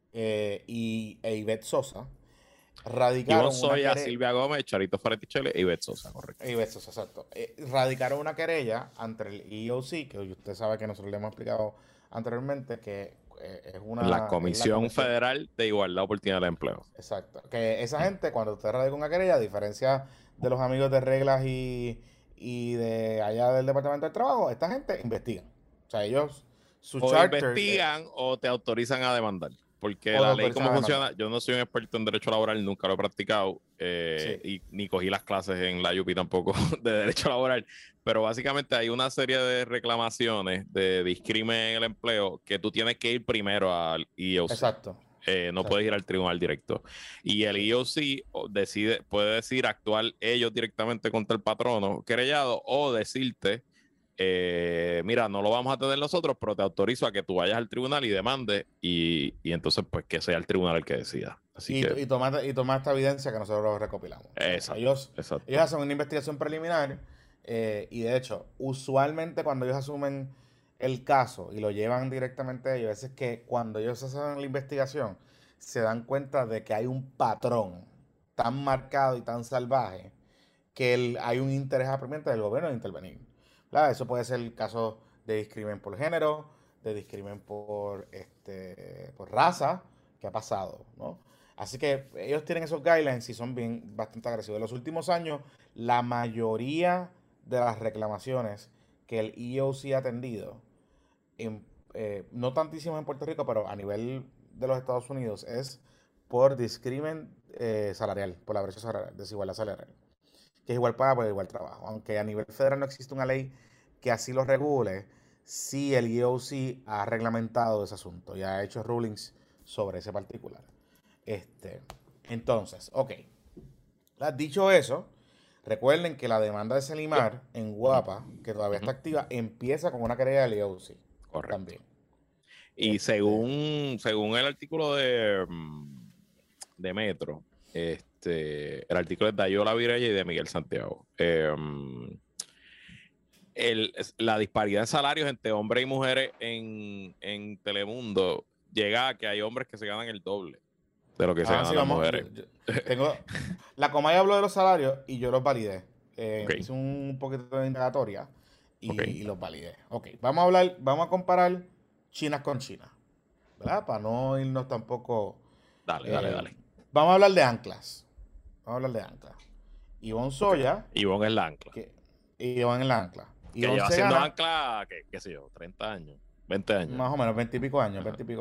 e Ivette Sosa, Ivonne radicaron una Soya, querella. Silvia Gómez, Charito Feretichelle y Bet Sosa, correcto. Ivette Sosa, exacto. Radicaron una querella ante el EEOC, que usted sabe que nosotros le hemos explicado anteriormente, que La es la Comisión comisión. Federal de Igualdad de Oportunidad del Empleo. Exacto. Que esa gente, cuando usted radica una querella, a diferencia de los amigos de reglas y de allá del Departamento del Trabajo, esta gente investiga. O sea, ellos, su O charter, investigan o te autorizan a demandar. Porque o lo la ley, autorizan cómo a demandar. funciona, yo no soy un experto en derecho laboral, nunca lo he practicado Sí, y ni cogí las clases en la UPI tampoco de derecho laboral. Pero básicamente hay una serie de reclamaciones de discrimen en el empleo que tú tienes que ir primero al EEOC. exacto. No puedes ir Exacto. al tribunal directo. Y el Sí. EEOC puede decir actuar ellos directamente contra el patrono querellado o decirte, mira, no lo vamos a tener nosotros, pero te autorizo a que tú vayas al tribunal y demandes y entonces pues que sea el tribunal el que decida. Así que, Y toma esta evidencia que nosotros recopilamos. O sea, exacto, ellos exacto. hacen una investigación preliminar y de hecho, usualmente cuando ellos asumen el caso y lo llevan directamente a ellos, es que cuando ellos hacen la investigación se dan cuenta de que hay un patrón tan marcado y tan salvaje que hay un interés apremiante del gobierno de intervenir. ¿Verdad? Eso puede ser el caso de discrimen por género, de discrimen por raza, que ha pasado, ¿no? Así que ellos tienen esos guidelines y son bastante agresivos. En los últimos años, la mayoría de las reclamaciones que el EEOC ha atendido, en, no tantísimas en Puerto Rico, pero a nivel de los Estados Unidos, es por discrimen salarial, por la brecha salarial, desigualdad salarial, que es igual paga por igual trabajo. Aunque a nivel federal no existe una ley que así lo regule, sí el EOC ha reglamentado ese asunto y ha hecho rulings sobre ese particular. Entonces, ok. Dicho eso, recuerden que la demanda de Selimar en Guapa, que todavía está activa, empieza con una querella de Leosi. Correcto. También. Y según el artículo de Metro, el artículo es de Ayola Virella y de Miguel Santiago. La disparidad de salarios entre hombres y mujeres en Telemundo llega a que hay hombres que se ganan el doble de lo que se ganan las mujeres. La Comay habló de los salarios y yo los validé. Okay. Hice un poquito de indagatoria y los validé. Ok, vamos a comparar chinas con China, ¿verdad? Para no irnos tampoco... Dale. Vamos a hablar de anclas. Ivonne Soya. Ivonne es la ancla. Ivonne es la ancla. Que lleva siendo ancla, qué sé yo, 30 años, 20 años. Más o menos, 20 y pico años.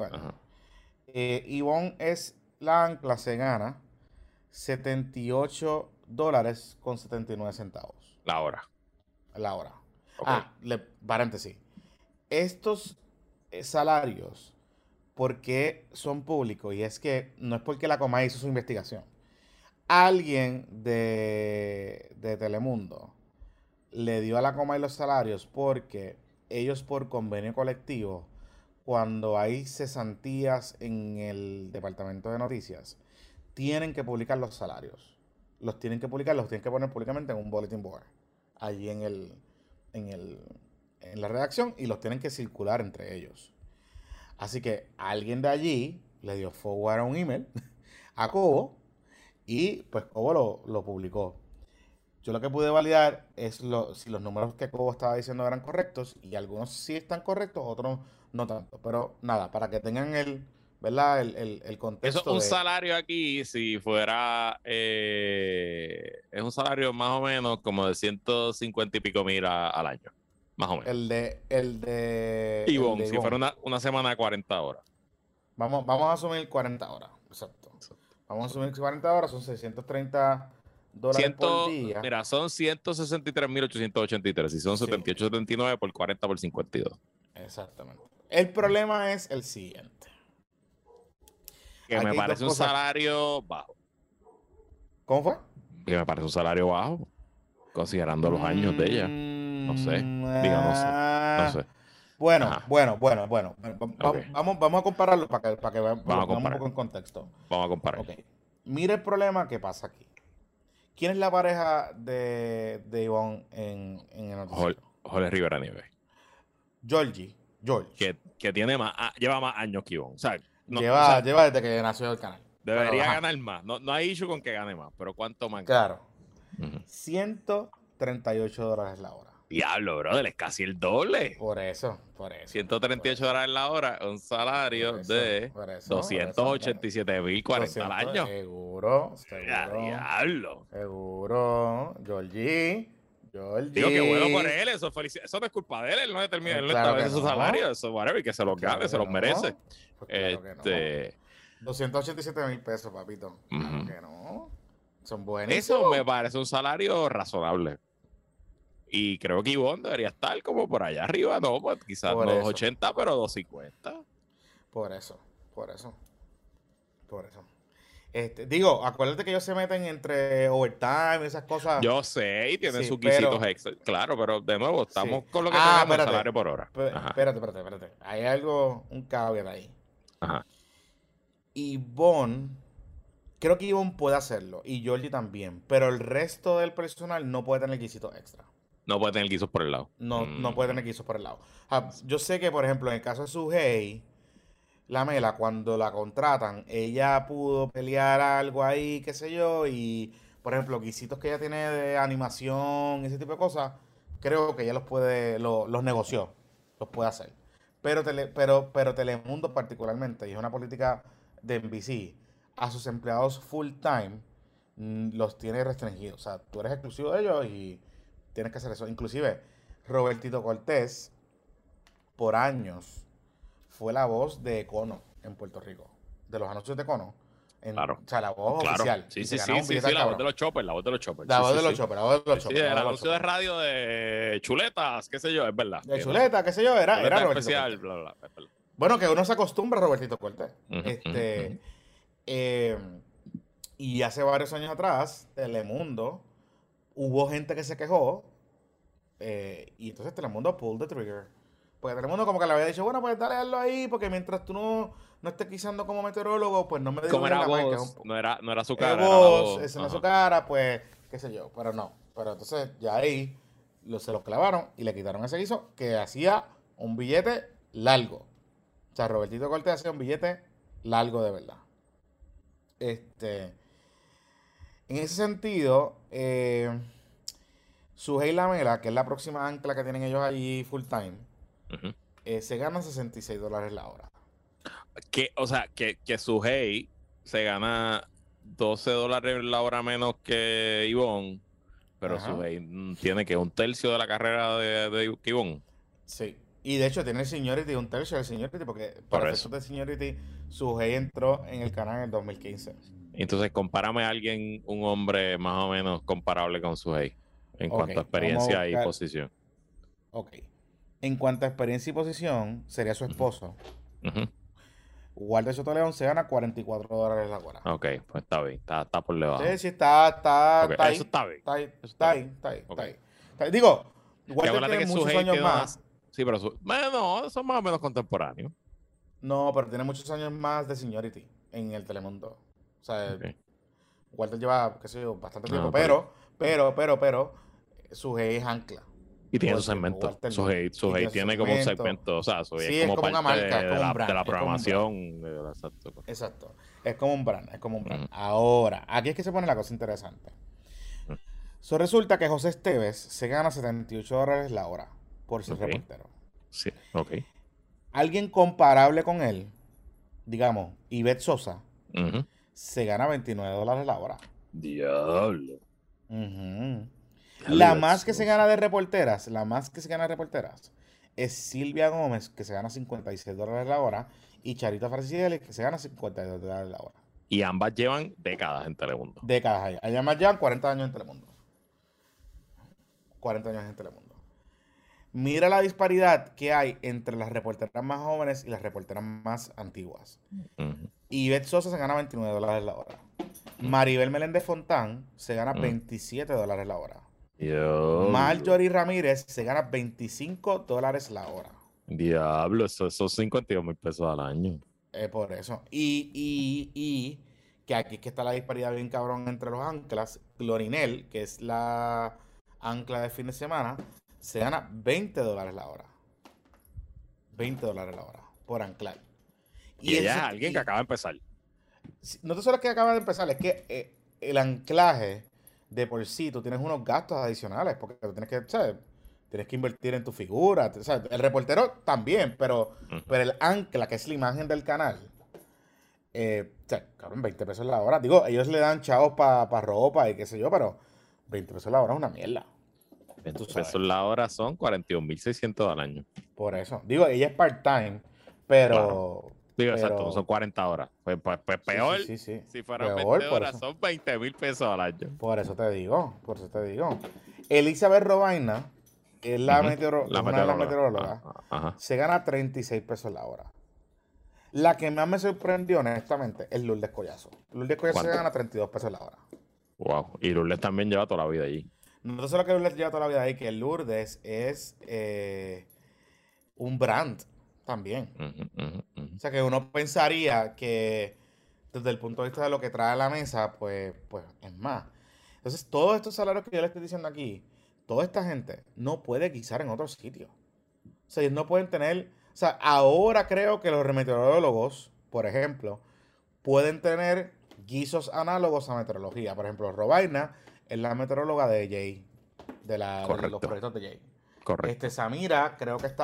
Ivonne es la ancla, se gana $78.79. La hora. Okay. Paréntesis. Estos salarios, ¿por qué son públicos? Y es que no es porque la Comay hizo su investigación. Alguien de Telemundo le dio a la Comay los salarios porque ellos, por convenio colectivo, cuando hay cesantías en el departamento de noticias, tienen que publicar los salarios. Los tienen que poner públicamente en un bulletin board, allí en la redacción, y los tienen que circular entre ellos. Así que alguien de allí le dio forward a un email a Cobo y pues Cobo lo publicó. Yo lo que pude validar es si los números que Cobo estaba diciendo eran correctos, y algunos sí están correctos, otros no tanto. Pero nada, para que tengan el contexto. Eso es un salario aquí, si fuera, es un salario más o menos como de 150 y pico mil al año. Más o menos. El de Ivonne, si fuera una semana de 40 horas. Vamos a asumir 40 horas. Exacto. Vamos a asumir 40 horas, son $630 por día. Mira, son 163.883. Si son 78.79 por 40 por 52. Exactamente. El problema es el siguiente. Que me parece un salario bajo. ¿Cómo fue? Que me parece un salario bajo, considerando los años de ella. No sé. No sé. Bueno. Vamos a compararlo para que veamos un poco en contexto. Vamos a comparar. Okay. Mira el problema que pasa aquí. ¿Quién es la pareja de Ivonne en el noticiero? Jorge Rivera Nieves. George. Que lleva más años que Ivonne. O sea, lleva desde que nació el canal. Debería ganar más. No hay issue con que gane más, pero ¿cuánto más? Claro. $138 la hora. Diablo, brother, es casi el doble. Por eso. $138 la hora, un salario de 287.040 al año. Seguro. Diablo. Seguro. Georgie. Digo, qué bueno por él, eso no es culpa de él, él no determina, él no establece su salario, eso whatever, que se los gane, se los merece. Pues claro que no. $287,000, papito. Claro que no. Son buenísimos. Eso me parece un salario razonable. Y creo que Ivonne debería estar como por allá arriba, no, pues quizás no 280, pero 250. Por eso. Digo, acuérdate que ellos se meten entre overtime y esas cosas. Yo sé, y tienen sus quisitos extra. Claro, pero de nuevo, estamos con lo que tenemos el salario por hora. Espérate. Hay un caveat ahí. Ajá. Ivonne, creo que Ivonne puede hacerlo, y Georgie también, pero el resto del personal no puede tener quisitos extra. No puede tener guisos por el lado. No puede tener guisos por el lado. Yo sé que, por ejemplo, en el caso de Sujei, la Mela, cuando la contratan, ella pudo pelear algo ahí, qué sé yo, y, por ejemplo, guisitos que ella tiene de animación y ese tipo de cosas, creo que ella los negoció, los puede hacer. Pero Telemundo particularmente, y es una política de NBC, a sus empleados full time los tiene restringidos. O sea, tú eres exclusivo de ellos y tienes que hacer eso. Inclusive, Robertito Cortés, por años, fue la voz de Econo en Puerto Rico. De los anuncios de Econo. Claro. O sea, la voz oficial. Sí, la voz de los choppers. La voz de los choppers. Sí, el anuncio de radio de chuletas, qué sé yo, es verdad. De chuleta, qué sé yo, era Robertito especial, Cortés. bla, bla, bla. Bueno, que uno se acostumbra a Robertito Cortés. Eh, y hace varios años atrás, Telemundo, hubo gente que se quejó. Y entonces Telemundo pulled the trigger. Porque Telemundo como que le había dicho, bueno, pues dale hazlo ahí, porque mientras tú no estés quizando como meteorólogo, pues no me Como divulgues era la marca. voz, no era su cara, era la Voz, voz. ese no es su Ajá. cara, pues, qué sé yo. Pero no. Pero entonces ya ahí se los clavaron y le quitaron ese guiso que hacía un billete largo. O sea, Robertito Cortés hacía un billete largo de verdad. Este, en ese sentido, Sujei Lamela, que es la próxima ancla que tienen ellos allí full time, Ujú. se gana $66 la hora. O sea, que Sujei se gana $12 la hora menos que Ivonne, pero Ajá. Sujei tiene que un tercio de la carrera de Ivonne. Sí. Y de hecho tiene el seniority, un tercio del seniority, porque Por para eso. efectos de seniority, Sujei entró en el canal en el 2015. Entonces, compárame a alguien, un hombre más o menos comparable con Sujei en Ok, cuanto a vamos a experiencia y buscar. posición. Ok. En cuanto a experiencia y posición, sería su Ujú, esposo. ujú. Walter Soto León se gana $44 la hora. Ok, pues está bien, está por Sí, debajo. sí, está, Ok, está eso ahí. está bien. Está ahí, Eso está está ahí, bien. está ahí, Ok. está ahí. Está ahí. Digo, Y Walter acuérdate tiene que muchos Sujei años tiene más. unas. Sí, pero bueno, son más o menos contemporáneos. No, pero tiene muchos años más de seniority en el Telemundo. O sea, Ok. Walter lleva, qué sé yo, bastante tiempo. No, Pero, Sujei es ancla y tiene todo su el tiempo. segmento. Walter no. Y Sujei tiene su tiene como un segmento. segmento, o sea, Sujei es Sí, es como como una parte marca, es como un de brand, la es como un brand. programación. Exacto. Exacto. Es como un brand, es como un brand. Ujú, Ahora, aquí es que se pone la cosa interesante. ujú. So, resulta que José Esteves se gana $78 la hora por ser Ok, reportero. sí, ok. Alguien comparable con él, digamos, Ivette Sosa, Ujú. se gana $29 la hora. Diablo. Ujú. La Calidad más que se Sosa. gana de reporteras, es Silvia Gómez, que se gana $56 la hora, y Charito Franciselli, que se gana $52 la hora. Y ambas llevan décadas en Telemundo. Décadas allá. Allá más llevan 40 años en Telemundo. 40 años en Telemundo. Mira la disparidad que hay entre las reporteras más jóvenes y las reporteras más antiguas. Ujú, Ivette Sosa se gana $29 la hora. ujú, Maribel Meléndez Fontán se gana ujú. $27 la hora. Diablo. Marjorie Ramírez se gana $25 la hora. Diablo, esos 52,000 pesos al año. Por eso. Y que aquí es que está la disparidad bien cabrón entre los anclas. Glorinel, que es la ancla de fin de semana, se gana $20 la hora. $20 la hora por anclar. Y Y ella es eso, alguien que acaba de empezar. no te solo es que acaba de empezar, es que el anclaje de por sí, tú tienes unos gastos adicionales, porque tú tienes que, ¿sabes? Tienes que invertir en tu figura. O sea, el reportero también, Ujú. pero el ancla, que es la imagen del canal, o sea, cabrón, $20 la hora. Digo, ellos le dan chavos para ropa y qué sé yo, pero $20 la hora es una mierda. 20 Tú sabes. pesos la hora son 41,600 al año. Por eso. Digo, ella es part-time, Claro. pero, Digo, exacto, no son pero, 40 horas. Pues sí, sí, peor, sí, sí. si fueran 20 Peor, por horas, eso. son 20,000 pesos al año. Por eso te digo. Elizabeth Robaina, que es Ujú. que La es una de las meteoróloga. meteorólogas, Ajá. se gana $36 la hora. La que más me sorprendió, honestamente, es Lourdes Collazo. Lourdes Collazo se ¿Cuánto? gana $32 la hora. Wow. Y Lourdes también lleva toda la vida allí. No solo que Lourdes lleva toda la vida ahí, que Lourdes es un brand también. Ujú. O sea que uno pensaría que desde el punto de vista de lo que trae a la mesa, pues es más. Entonces, todos estos salarios que yo le estoy diciendo aquí, toda esta gente no puede guisar en otro sitio. O sea, ellos no pueden tener. O sea, ahora creo que los meteorólogos, por ejemplo, pueden tener guisos análogos a meteorología. Por ejemplo, Robaina es la meteoróloga de Jay, de los Correcto. proyectos de Jay. Correcto. Samira, creo que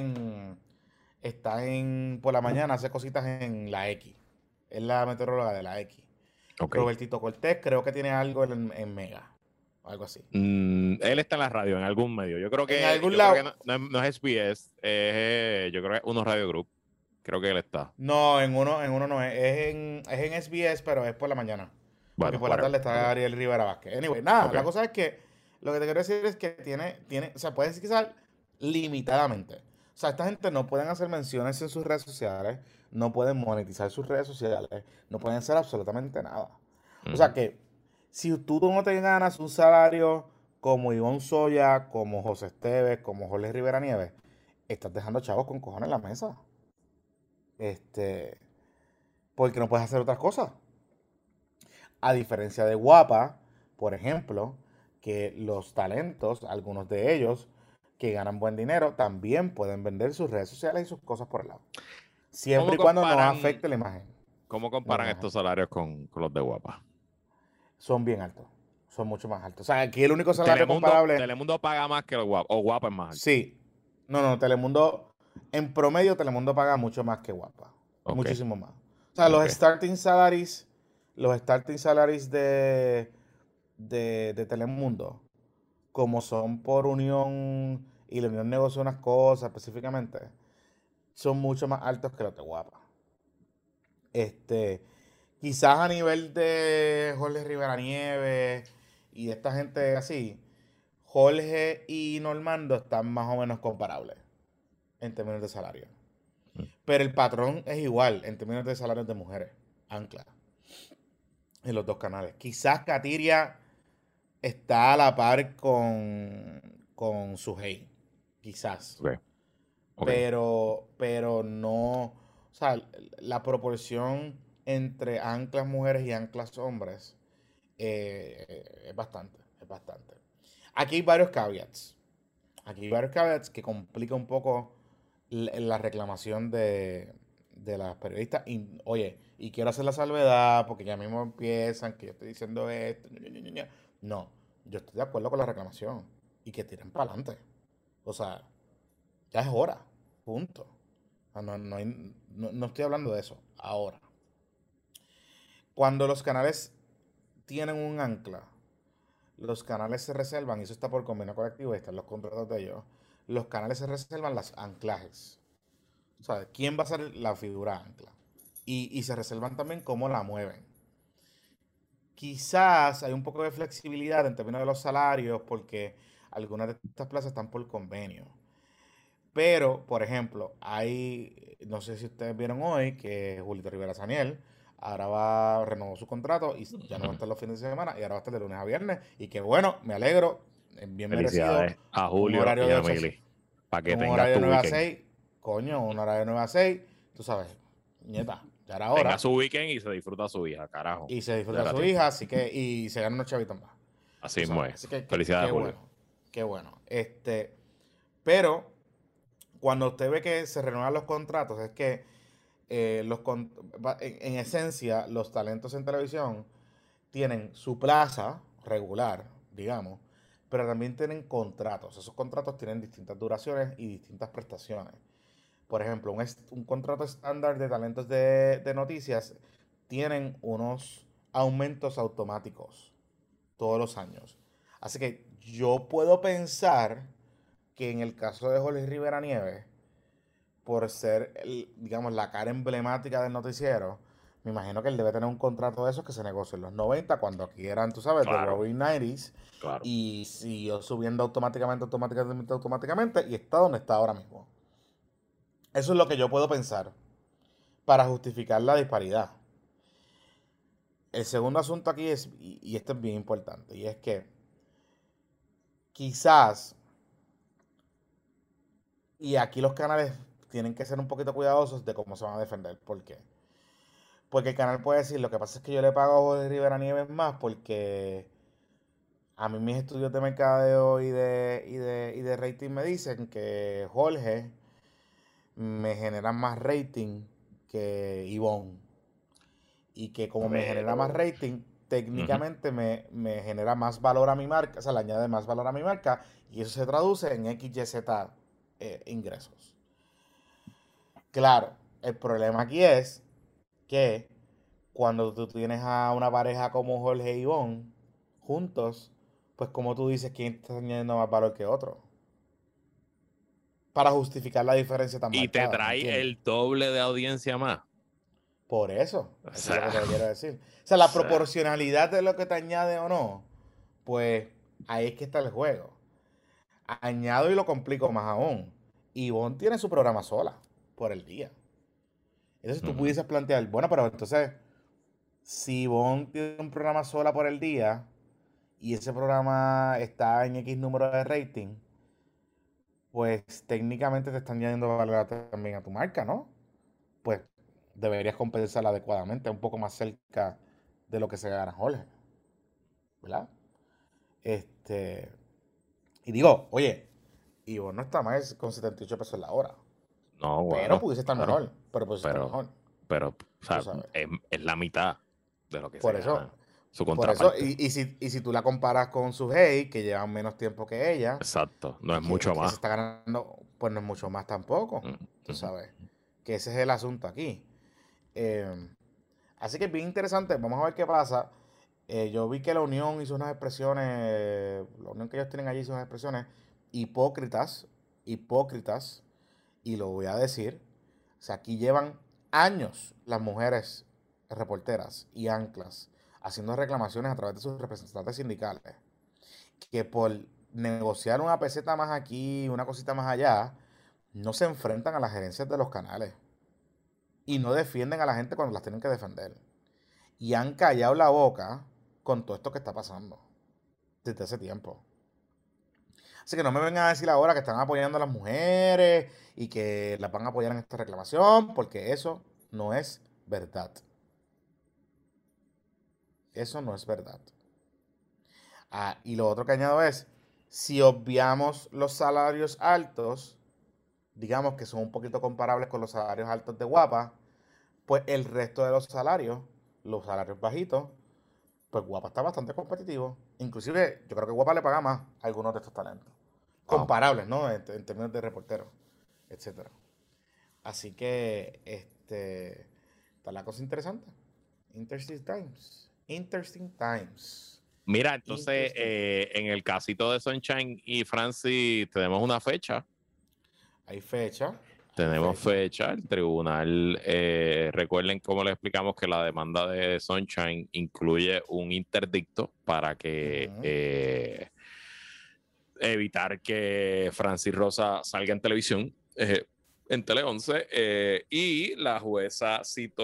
está por la mañana, hace cositas en la X. Es la meteoróloga de la X. Ok. Robertito Cortés, creo que tiene algo en Mega. Algo así. Él está en la radio, en algún medio. En algún Yo creo que lado. no es SBS, yo creo que es Uno Radio Group. Creo que él está. No, en uno no es. Es en SBS, pero es por la mañana. Porque Bueno, por la whatever. tarde está Ok. Ariel Rivera Vázquez. Anyway, nada, la Ok. cosa es que lo que te quiero decir es que o sea, puedes quizás limitadamente. O sea, esta gente no pueden hacer menciones en sus redes sociales, no pueden monetizar sus redes sociales, no pueden hacer absolutamente nada. O sea que si tú no te ganas un salario como Ivonne Soya, como José Esteves, como Jorge Rivera Nieves, estás dejando chavos con cojones en la mesa. Porque no puedes hacer otras cosas. A diferencia de Guapa, por ejemplo, que los talentos, algunos de ellos que ganan buen dinero, también pueden vender sus redes sociales y sus cosas por el lado. Siempre y cuando no afecte la imagen. ¿Cómo comparan estos salarios con los de Guapa? Son bien altos. Son mucho más altos. O sea, aquí el único salario comparable. Telemundo paga más que los Guapa. O Guapa es más alto. Sí. No, Telemundo. En promedio, Telemundo paga mucho más que Guapa. Okay. Muchísimo más. O sea, los starting salaries. Los starting salaries de Telemundo, como son por unión y la unión negocia unas cosas específicamente, son mucho más altos que los de Guapa. Quizás a nivel de Jorge Rivera Nieves y esta gente así, Jorge y Normando están más o menos comparables en términos de salario. Pero el patrón es igual en términos de salarios de mujeres. Ancla. En los dos canales. Quizás Katiria está a la par con Sujei. Quizás. Okay. Pero no. O sea, la proporción entre anclas mujeres y anclas hombres es bastante. Aquí hay varios caveats. Que complica un poco la reclamación de las periodistas. Y quiero hacer la salvedad porque ya mismo empiezan que yo estoy diciendo esto. No, yo estoy de acuerdo con la reclamación y que tiren para adelante. O sea, ya es hora. Punto. No estoy hablando de eso. Ahora, cuando los canales tienen un ancla, los canales se reservan, y eso está por convenio colectivo, están los contratos de ellos, los canales se reservan los anclajes. O sea, ¿quién va a ser la figura ancla? Y se reservan también cómo la mueven. Quizás hay un poco de flexibilidad en términos de los salarios porque algunas de estas plazas están por convenio. Pero, por ejemplo, no sé si ustedes vieron hoy que Julito Rivera Saniel ahora renovó su contrato y ya no va a estar los fines de semana y ahora va a estar de lunes a viernes. Y que bueno, me alegro, es bien merecido. A Julio y a Mili. Para que tenga horario tu 9 weekend. A 6, coño, un horario de 9 a 6, tú sabes, nieta, ya era hora. Tenga su weekend y se disfruta su hija, carajo. Y se disfruta su hija, así que, y se gana unos chavitos más. Así mismo es. Así que, felicidades, Julio. Qué bueno. Pero cuando usted ve que se renuevan los contratos, es que en esencia los talentos en televisión tienen su plaza regular, digamos, pero también tienen contratos. Esos contratos tienen distintas duraciones y distintas prestaciones. Por ejemplo, un contrato estándar de talentos de noticias tienen unos aumentos automáticos todos los años. Así que yo puedo pensar que en el caso de Jorge Rivera Nieves, por ser, digamos, la cara emblemática del noticiero, me imagino que él debe tener un contrato de esos que se negoció en los 90, cuando aquí eran, tú sabes, Claro. de Robin 90s. Claro. Y siguió subiendo automáticamente y está donde está ahora mismo. Eso es lo que yo puedo pensar para justificar la disparidad. El segundo asunto aquí es, y esto es bien importante, y es que quizás, y aquí los canales tienen que ser un poquito cuidadosos de cómo se van a defender. ¿Por qué? Porque el canal puede decir, lo que pasa es que yo le pago a Jorge Rivera Nieves más porque a mí mis estudios de mercadeo y de rating me dicen que Jorge me genera más rating que Ivonne. Y que como me genera más rating, técnicamente me genera más valor a mi marca, o sea, le añade más valor a mi marca y eso se traduce en XYZ ingresos. Claro, el problema aquí es que cuando tú tienes a una pareja como Jorge y Ivonne juntos, pues como tú dices, ¿quién está añadiendo más valor que otro? Para justificar la diferencia tan marcada. Y te trae el doble de audiencia más. Por eso, eso es lo que te quiero decir. O sea, la proporcionalidad de lo que te añade o no, pues ahí es que está el juego. Añado y lo complico más aún. Ivonne tiene su programa sola por el día. Entonces tú pudieses plantear, bueno, pero entonces, si Ivonne tiene un programa sola por el día y ese programa está en X número de rating, pues técnicamente te están añadiendo valor también a tu marca, ¿no? Pues deberías compensarla adecuadamente, un poco más cerca de lo que se gana Jorge, ¿verdad? Este, y digo, oye, Ivonne no está mal con 78 pesos la hora, No, pero bueno, pudiese estar claro. mejor, pero pudiese estar Pero, mejor, o tú sea, sabes. es la mitad de lo que se Por eso, gana su por eso, contraparte. y si tú la comparas con su hey, que llevan menos tiempo que ella, Exacto, no y es mucho que se más. está ganando, pues no es mucho más tampoco, Mm, tú ujú. sabes. Que ese es el asunto aquí. Eh, Así que es bien interesante, vamos a ver qué pasa. Yo vi que la Unión hizo unas expresiones, la Unión que ellos tienen allí hizo unas expresiones hipócritas, hipócritas, y lo voy a decir. O sea, aquí llevan años las mujeres reporteras y anclas haciendo reclamaciones a través de sus representantes sindicales, que por negociar una peseta más aquí, una cosita más allá, no se enfrentan a las gerencias de los canales y no defienden a la gente cuando las tienen que defender. Y han callado la boca con todo esto que está pasando desde hace tiempo. Así que no me vengan a decir ahora que están apoyando a las mujeres y que las van a apoyar en esta reclamación, porque eso no es verdad. Eso no es verdad. Ah, y lo otro que añado es, si obviamos los salarios altos, digamos que son un poquito comparables con los salarios altos de Guapa, pues el resto de los salarios bajitos, pues Guapa está bastante competitivo. Inclusive, yo creo que Guapa le paga más a algunos de estos talentos. Wow. Comparables, ¿no? En términos de reportero, etcétera. Así que, está la cosa interesante. Interesting times. Interesting times. Mira, entonces, Interesting times. en el casito de Sunshine y Francis, tenemos una fecha. Hay fecha. Hay Tenemos fecha. fecha. El tribunal, recuerden cómo le explicamos que la demanda de Sunshine incluye un interdicto para que Ujú. evitar que Francis Rosa salga en televisión, en Tele 11, y la jueza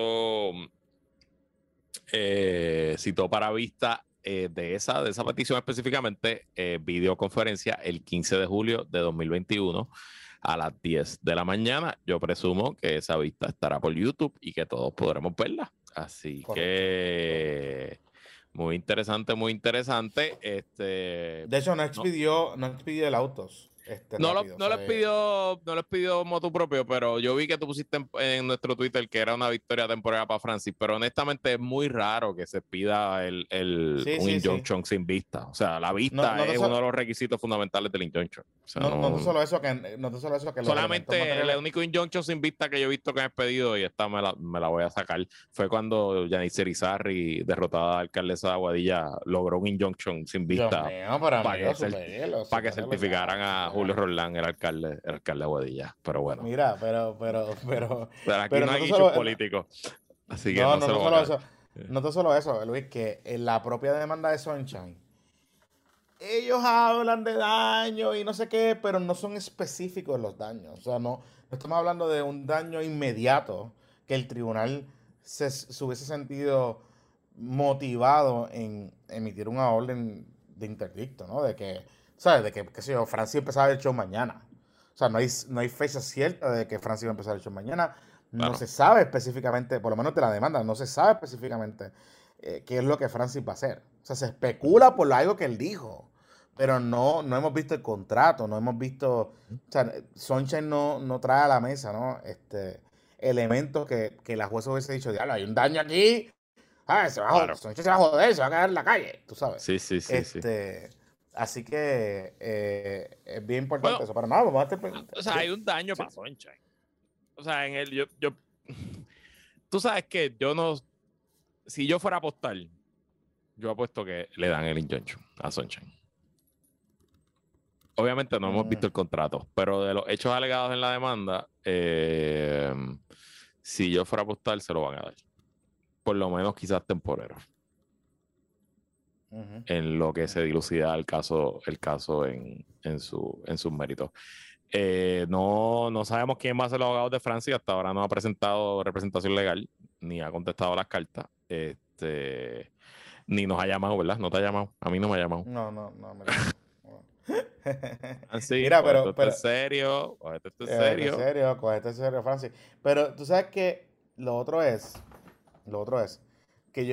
citó para vista de esa petición específicamente, videoconferencia el 15 de julio de 2021 a las 10 de la mañana. Yo presumo que esa vista estará por YouTube y que todos podremos verla. Así Correcto. que muy interesante, muy interesante. De hecho, No, No expidió el autos. Rápido. O sea, no les pidió motu propio, pero yo vi que tú pusiste en nuestro Twitter que era una victoria temporal para Francis, pero honestamente es muy raro que se pida sí, un sí, sí. injunction sin vista. O sea, la No, vista no, es uno de los requisitos fundamentales del injunction. O sea, no, no, no tan solo eso, que los elementos solamente el materiales. único injunction sin vista que yo he visto que me has pedido, y esta me la voy a sacar, fue cuando Yanis Irizarry, derrotada alcaldesa de Aguadilla, logró un injunction sin Dios vista mío, pero para amigo, para que supérelo ya, certificaran a Julio ya. Roldán, el alcalde de Aguadilla. Pero bueno, Mira, pero aquí pero no no hay te issues solo, políticos, así que no, no no se te lo va a solo caer. eso, no te solo eso, Luis, que en la propia demanda de Sunshine, ellos hablan de daño y no sé qué, pero no son específicos los daños. O sea, no estamos hablando de un daño inmediato que el tribunal se hubiese sentido motivado en emitir una orden de interdicto, ¿no? De que, ¿sabes? De que, qué sé yo, Francia empezaba el show mañana. O sea, no hay fecha cierta de que Francia iba a empezar el show mañana. No Claro, se sabe específicamente, por lo menos de la demanda, no se sabe específicamente qué es lo que Francis va a hacer. O sea, se especula por algo que él dijo, pero no hemos visto el contrato, no hemos visto, o sea, Sunshine no trae a la mesa, ¿no? Elementos que la jueza hubiese dicho, diablo, hay un daño aquí, claro. Sunshine se va a joder, se va a caer en la calle, tú sabes. Sí, sí, sí, sí. Así que es bien Bueno, importante eso, pero nada, vamos a estar o sea, sí, hay un daño sí. para Sunshine. O sea, tú sabes que yo no, si yo fuera a apostar, yo apuesto que le dan el injunction a Sunshine. Obviamente no hemos Mm, visto el contrato, pero de los hechos alegados en la demanda, si yo fuera a apostar, se lo van a dar. Por lo menos quizás temporero, ujú. en lo que se dilucida el caso en sus méritos. No sabemos quién va a ser los abogados de Francia. Hasta ahora no ha presentado representación legal, ni ha contestado las cartas. Ni nos ha llamado, ¿verdad? No te ha llamado. A mí no me ha llamado. No, me Así, Mira, pues esto es serio. Pues esto es serio. cógete en serio, Francis. Pero tú sabes que lo otro es que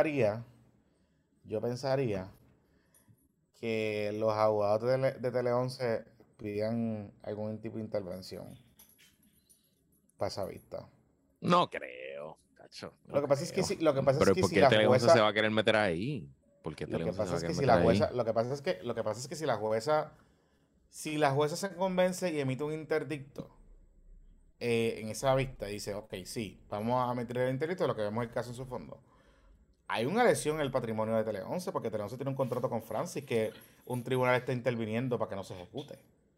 yo pensaría que los abogados de Tele 11 pidan algún tipo de intervención para esa vista. No creo, cacho. Lo que pasa es que lo que pasa Pero es que ¿por si qué la Tele 11 jueza, se va a querer meter ahí? ¿Por qué Tele 11 se va a querer meter ahí? lo que pasa es que si la jueza se convence y emite un interdicto en esa vista y dice, ok, sí, vamos a meter el interdicto, lo que vemos el caso en su fondo. Hay una lesión en el patrimonio de Tele 11 porque Tele 11 tiene un contrato con Francis que un tribunal está interviniendo para que no se ejecute.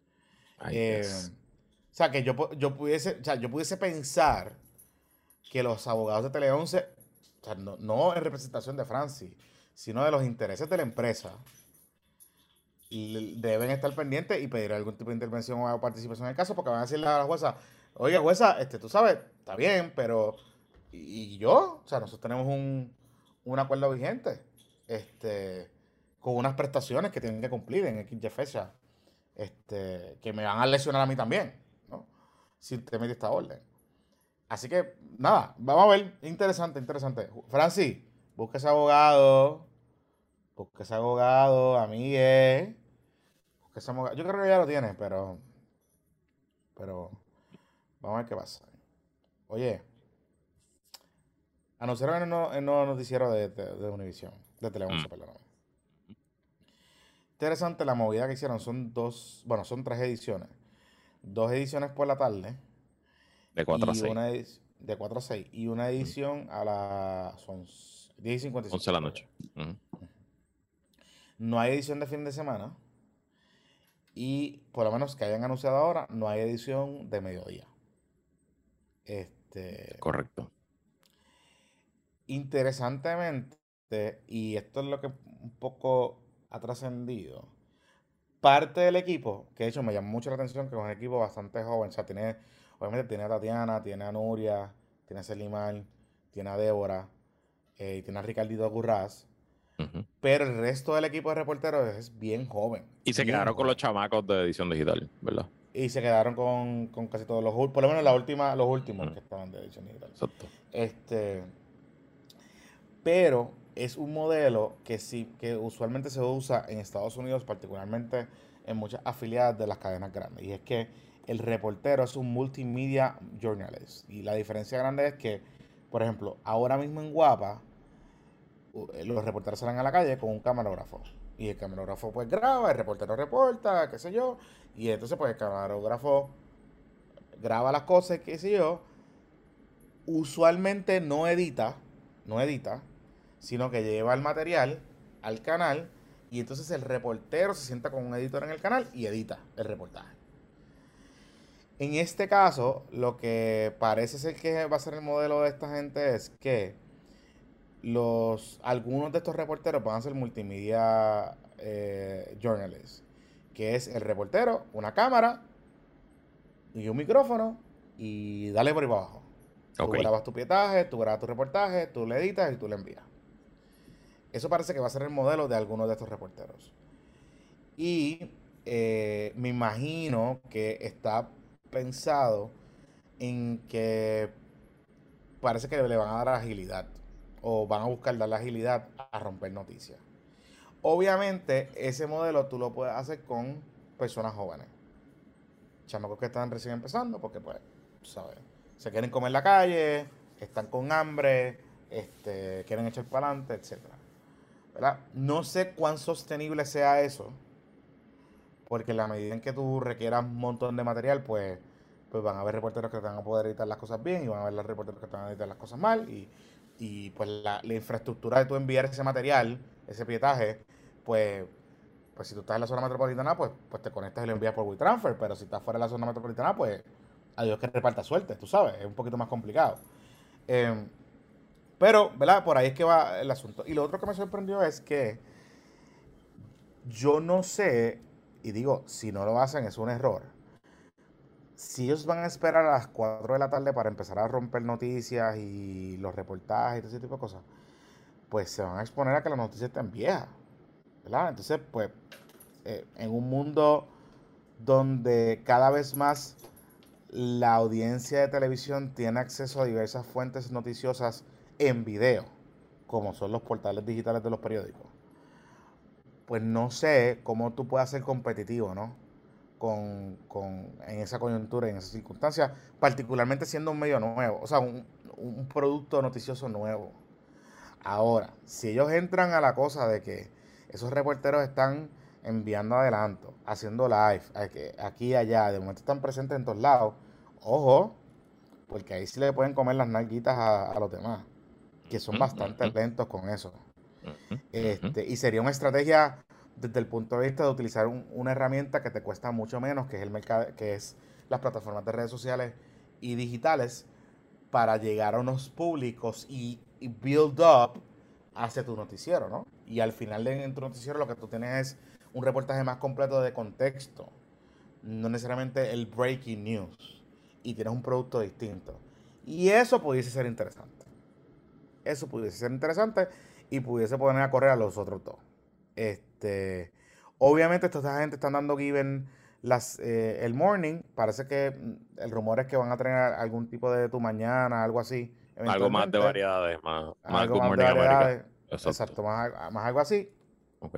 O sea, que yo pudiese pensar que los abogados de Tele 11, o sea, no en representación de Francis, sino de los intereses de la empresa, y deben estar pendientes y pedir algún tipo de intervención o participación en el caso, porque van a decirle a la jueza, oye, jueza, tú sabes, está bien, pero ¿y yo? O sea, nosotros tenemos un acuerdo vigente, con unas prestaciones que tienen que cumplir en X fecha, que me van a lesionar a mí también, ¿no? Si usted mete esta orden. Así que, nada, vamos a ver. Interesante, interesante. Francis, busca ese abogado. Busca ese abogado, amigue. Busca ese abogado. Yo creo que ya lo tiene, pero vamos a ver qué pasa. Oye, anunciaron el nuevo noticiero de Univision, de Tele 11, perdón. Interesante la movida que hicieron. Son son 3 ediciones. 2 ediciones por la tarde. De 4 a 6. De 4 a 6. Y una edición a las 10:55. 11 de la noche. No hay edición de fin de semana. Y por lo menos que hayan anunciado ahora, no hay edición de mediodía. Correcto. Interesantemente, y esto es lo que un poco ha trascendido, parte del equipo, que de hecho me llamó mucho la atención, que es un equipo bastante joven, o sea, obviamente tiene a Tatiana, tiene a Nuria, tiene a Selimar, tiene a Débora, y tiene a Ricardito Gurraz, pero el resto del equipo de reporteros es bien joven. Y se quedaron con los chamacos de edición digital, ¿verdad? Y se quedaron con casi todos por lo menos los últimos que estaban de edición digital. Exacto. Pero es un modelo que usualmente se usa en Estados Unidos, particularmente en muchas afiliadas de las cadenas grandes. Y es que el reportero es un multimedia journalist. Y la diferencia grande es que, por ejemplo, ahora mismo en Guapa, los reporteros salen a la calle con un camarógrafo. Y el camarógrafo pues graba, el reportero reporta, qué sé yo. Y entonces pues el camarógrafo graba las cosas, qué sé yo. Usualmente no edita, sino que lleva el material al canal y entonces el reportero se sienta con un editor en el canal y edita el reportaje. En este caso, lo que parece ser que va a ser el modelo de esta gente es que algunos de estos reporteros van a ser multimedia journalists, que es el reportero, una cámara y un micrófono y dale por ahí para abajo. Tú grabas tu pietaje, tú grabas tu reportaje, tú le editas y tú le envías. Eso parece que va a ser el modelo de algunos de estos reporteros. Y me imagino que está pensado en que parece que le van a dar agilidad o van a buscar dar la agilidad a romper noticias. Obviamente, ese modelo tú lo puedes hacer con personas jóvenes. Chamacos que están recién empezando porque, pues, ¿sabes? Se quieren comer en la calle, están con hambre, quieren echar para adelante, etc. ¿Verdad? No sé cuán sostenible sea eso, porque en la medida en que tú requieras un montón de material, pues van a haber reporteros que te van a poder editar las cosas bien y van a haber los reporteros que te van a editar las cosas mal y pues la infraestructura de tú enviar ese material, ese pietaje, pues si tú estás en la zona metropolitana, pues te conectas y lo envías por WeTransfer, pero si estás fuera de la zona metropolitana, pues adiós que reparta suerte, tú sabes, es un poquito más complicado. Pero, ¿verdad? Por ahí es que va el asunto. Y lo otro que me sorprendió es que yo no sé, y digo, si no lo hacen es un error, si ellos van a esperar a las 4 de la tarde para empezar a romper noticias y los reportajes y todo ese tipo de cosas, pues se van a exponer a que las noticias estén viejas, ¿verdad? Entonces, pues, en un mundo donde cada vez más la audiencia de televisión tiene acceso a diversas fuentes noticiosas en video, como son los portales digitales de los periódicos, pues no sé cómo tú puedes ser competitivo, ¿no? En esa coyuntura, en esas circunstancias, particularmente siendo un medio nuevo, o sea, un producto noticioso nuevo. Ahora, si ellos entran a la cosa de que esos reporteros están enviando adelanto, haciendo live, aquí y allá, de momento están presentes en todos lados, ojo, porque ahí sí le pueden comer las nalguitas a los demás, que son bastante lentos con eso. Y sería una estrategia desde el punto de vista de utilizar una herramienta que te cuesta mucho menos, que es el mercado, que es las plataformas de redes sociales y digitales, para llegar a unos públicos y build up hacia tu noticiero, ¿no? Y al final en tu noticiero lo que tú tienes es un reportaje más completo de contexto, no necesariamente el breaking news, y tienes un producto distinto. Y eso pudiese ser interesante. Eso pudiese ser interesante y pudiese poner a correr a los otros dos. Obviamente esta gente están dando given el morning. Parece que el rumor es que van a tener algún tipo de tu mañana, algo así, Algo más de eventualmente. variedades, más Algo Good más de Morning America. variedades. Exacto. Exacto, más algo así. Ok.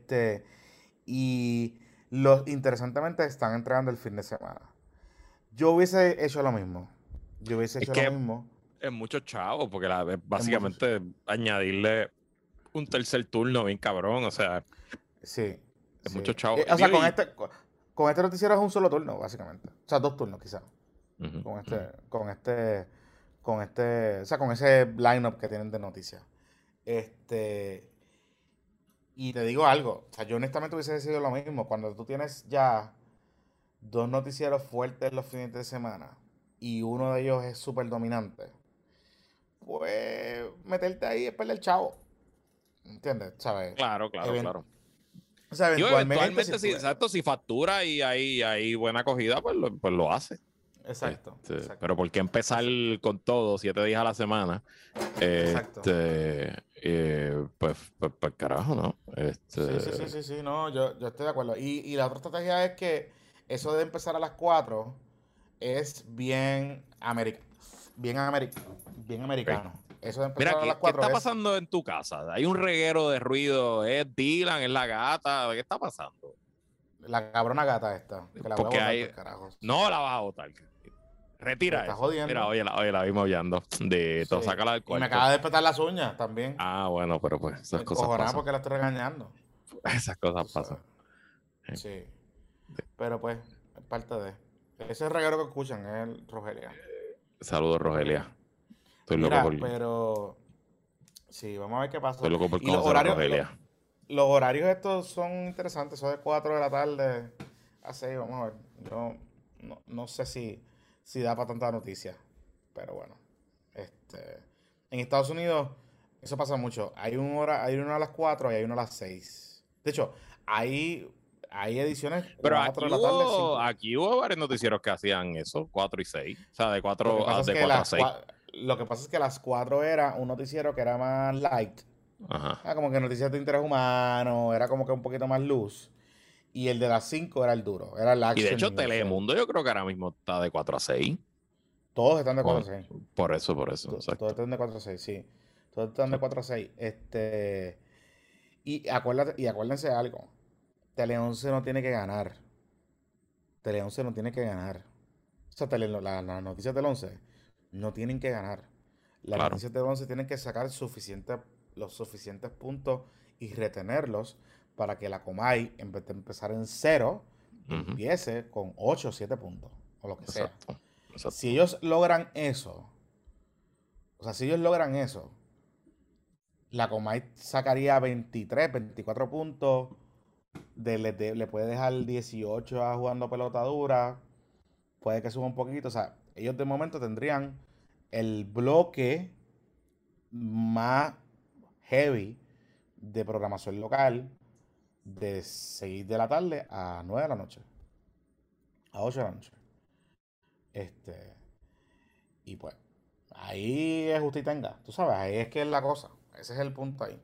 Y interesantemente están entregando el fin de semana. Yo hubiese hecho lo mismo. Yo hubiese Es hecho lo que mismo. es mucho chavo, porque es En muchos. básicamente añadirle un tercer turno bien cabrón, o sea, Sí, es sí. mucho chavo. O sea, Digo, y... con este noticiero es un solo turno, básicamente. O sea, 2 turnos quizás. Ujú, Con ujú. o sea, con ese lineup que tienen de noticias. Y te digo algo, o sea, yo honestamente hubiese decidido lo mismo. Cuando tú tienes ya 2 noticieros fuertes los fines de semana y uno de ellos es súper dominante, pues meterte ahí es perder el chavo. ¿Entiendes? ¿Sabes? Claro, claro, Even- claro. o sea, Digo, eventualmente si eventualmente, sí, tú... exacto, si factura y hay buena acogida, pues lo hace. Exacto, Pero exacto. ¿por qué empezar con todo 7 días a la semana? Exacto. Pues carajo, ¿no? Sí, sí, sí, sí, sí, no, yo estoy de acuerdo. Y la otra estrategia es que eso de empezar a las 4 es bien Ok. americano. Eso de Mira, empezar a las ¿qué 4 está es pasando en tu casa? Hay un reguero de ruido, es Dylan, es la gata, ¿qué está pasando? la cabrona gata esta, que la voy a Porque botar hay... por carajo. No la vas a botar. Me Retira está eso. Mira, jodiendo. oye, la vimos hablando. De Sí. sácala del Y me cuarto. acaba de petar las uñas también. Ah, bueno, pero pues esas cosas Encojonada pasan. porque la estoy regañando. Esas cosas Tú pasan. sabes. Sí. Pero pues, es parte de. Ese reguero que escuchan es el Rogelia. Saludos, Pero pues Rogelia. bien. Estoy Mira, pero sí, vamos a ver qué pasa. loco por Y los conocer a horarios, Rogelia. los horarios estos son interesantes, son de 4 de la tarde a 6, vamos a ver. Yo no sé si da para tanta noticia, pero bueno. En Estados Unidos eso pasa mucho. Hay uno a las 4 y hay uno a las 6. De hecho, hay ediciones Pero 4 de la tarde, 5. aquí hubo varios noticieros que hacían eso, 4 y 6. O sea, de Lo que 4 pasa es de que 4 a 6. lo que pasa es que las 4 era un noticiero que era más light. Ajá. Como que noticias de interés humano, era como que un poquito más luz. Y el de las 5 era el duro, era el Y de action hecho, news. Telemundo yo creo que ahora mismo está de 4 a 6. Todos están de 4 a O- 6. por eso, Todos exacto. están de 4 a 6, sí. Todos están de Exacto. 4 a 6. Y acuérdense de algo. Tele 11 no tiene que ganar. Tele 11 no tiene que ganar. O sea, las noticias del 11 no tienen que ganar. Las Claro. noticias del 11 tienen que sacar los suficientes puntos y retenerlos para que la Comay, en vez de empezar en 0, Ujú. empiece con 8 o 7 puntos, o lo que sea. Exacto. Si Exacto. ellos logran eso, o sea, si ellos logran eso, la Comay sacaría 23, 24 puntos, le puede dejar 18 a jugando pelota dura, puede que suba un poquito, o sea, ellos de momento tendrían el bloque más heavy de programación local de 6 de la tarde a 9 de la noche, a 8 de la noche. Y pues, ahí es justa y tenga. Tú sabes, ahí es que es la cosa. Ese es el punto ahí.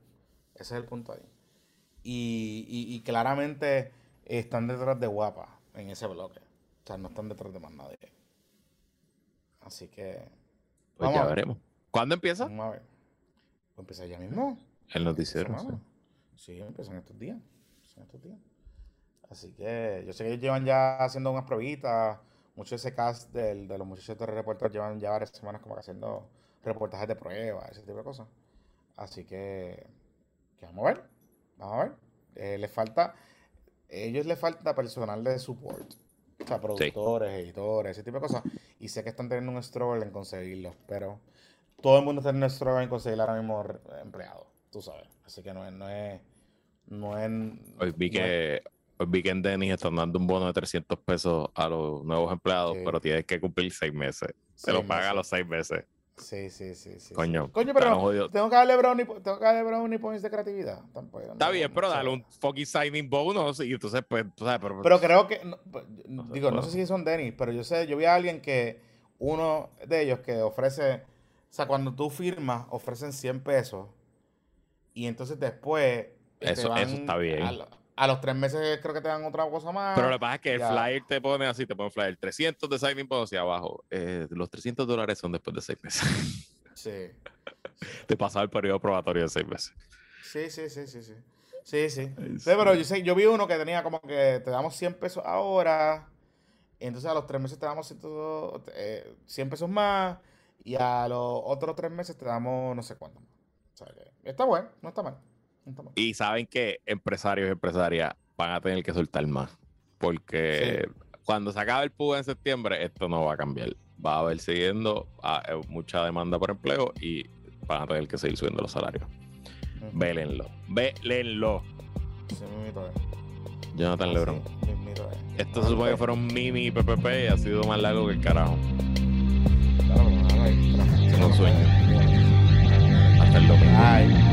Y claramente están detrás de Guapa en ese bloque. O sea, no están detrás de más nadie. Así que... Pues ya veremos. ¿Cuándo empieza? Vamos a ver. Pues empieza ya mismo. El noticiero. Sí, empiezan estos días. Así que yo sé que ellos llevan ya haciendo unas probitas. Muchos de ese cast de los muchachos de reporteros llevan ya varias semanas como que haciendo reportajes de pruebas, ese tipo de cosas. Así que vamos a ver. Ellos les falta personal de support. O sea, productores, editores, ese tipo de cosas. Y sé que están teniendo un struggle en conseguirlos, pero todo el mundo está teniendo un struggle en conseguir ahora mismo empleados, tú sabes. Así que no es... Hoy vi que en Dennis están dando un bono de $300 a los nuevos empleados, pero tienes que cumplir 6 meses. Se lo paga a los 6 meses. Sí. Coño, pero tengo que darle brownie points de creatividad. Tampoco, está bien, pero dale un fucking signing bonus y entonces, pues, tú sabes, pero creo que, no sé si son Dennis, pero yo vi a alguien que, uno de ellos que ofrece, o sea, cuando tú firmas, ofrecen $100 y entonces después eso está bien. A los 3 meses creo que te dan otra cosa más. Pero lo que pasa es que el flyer te pone así, te pone flyer 300 de signing bonus y abajo. Los $300 son después de 6 meses. Sí. Te pasa el periodo probatorio de 6 meses. Sí. Pero yo vi uno que tenía como que te damos $100 ahora. Y entonces a los 3 meses te damos $100 más. Y a los otros 3 meses te damos no sé cuánto más. O sea que está bueno, no está mal. Y saben que empresarios y empresarias van a tener que soltar más. Porque cuando se acabe el PUA en septiembre, esto no va a cambiar. Va a haber siguiendo mucha demanda por empleo y van a tener que seguir subiendo los salarios. Vélenlo. Sí, mimito es. Jonathan Lebron. Sí, mimito es. Esto se supone que fueron mini PPP y ha sido más largo que el carajo. Claro, Es un sueño. Hasta el domingo. Bye.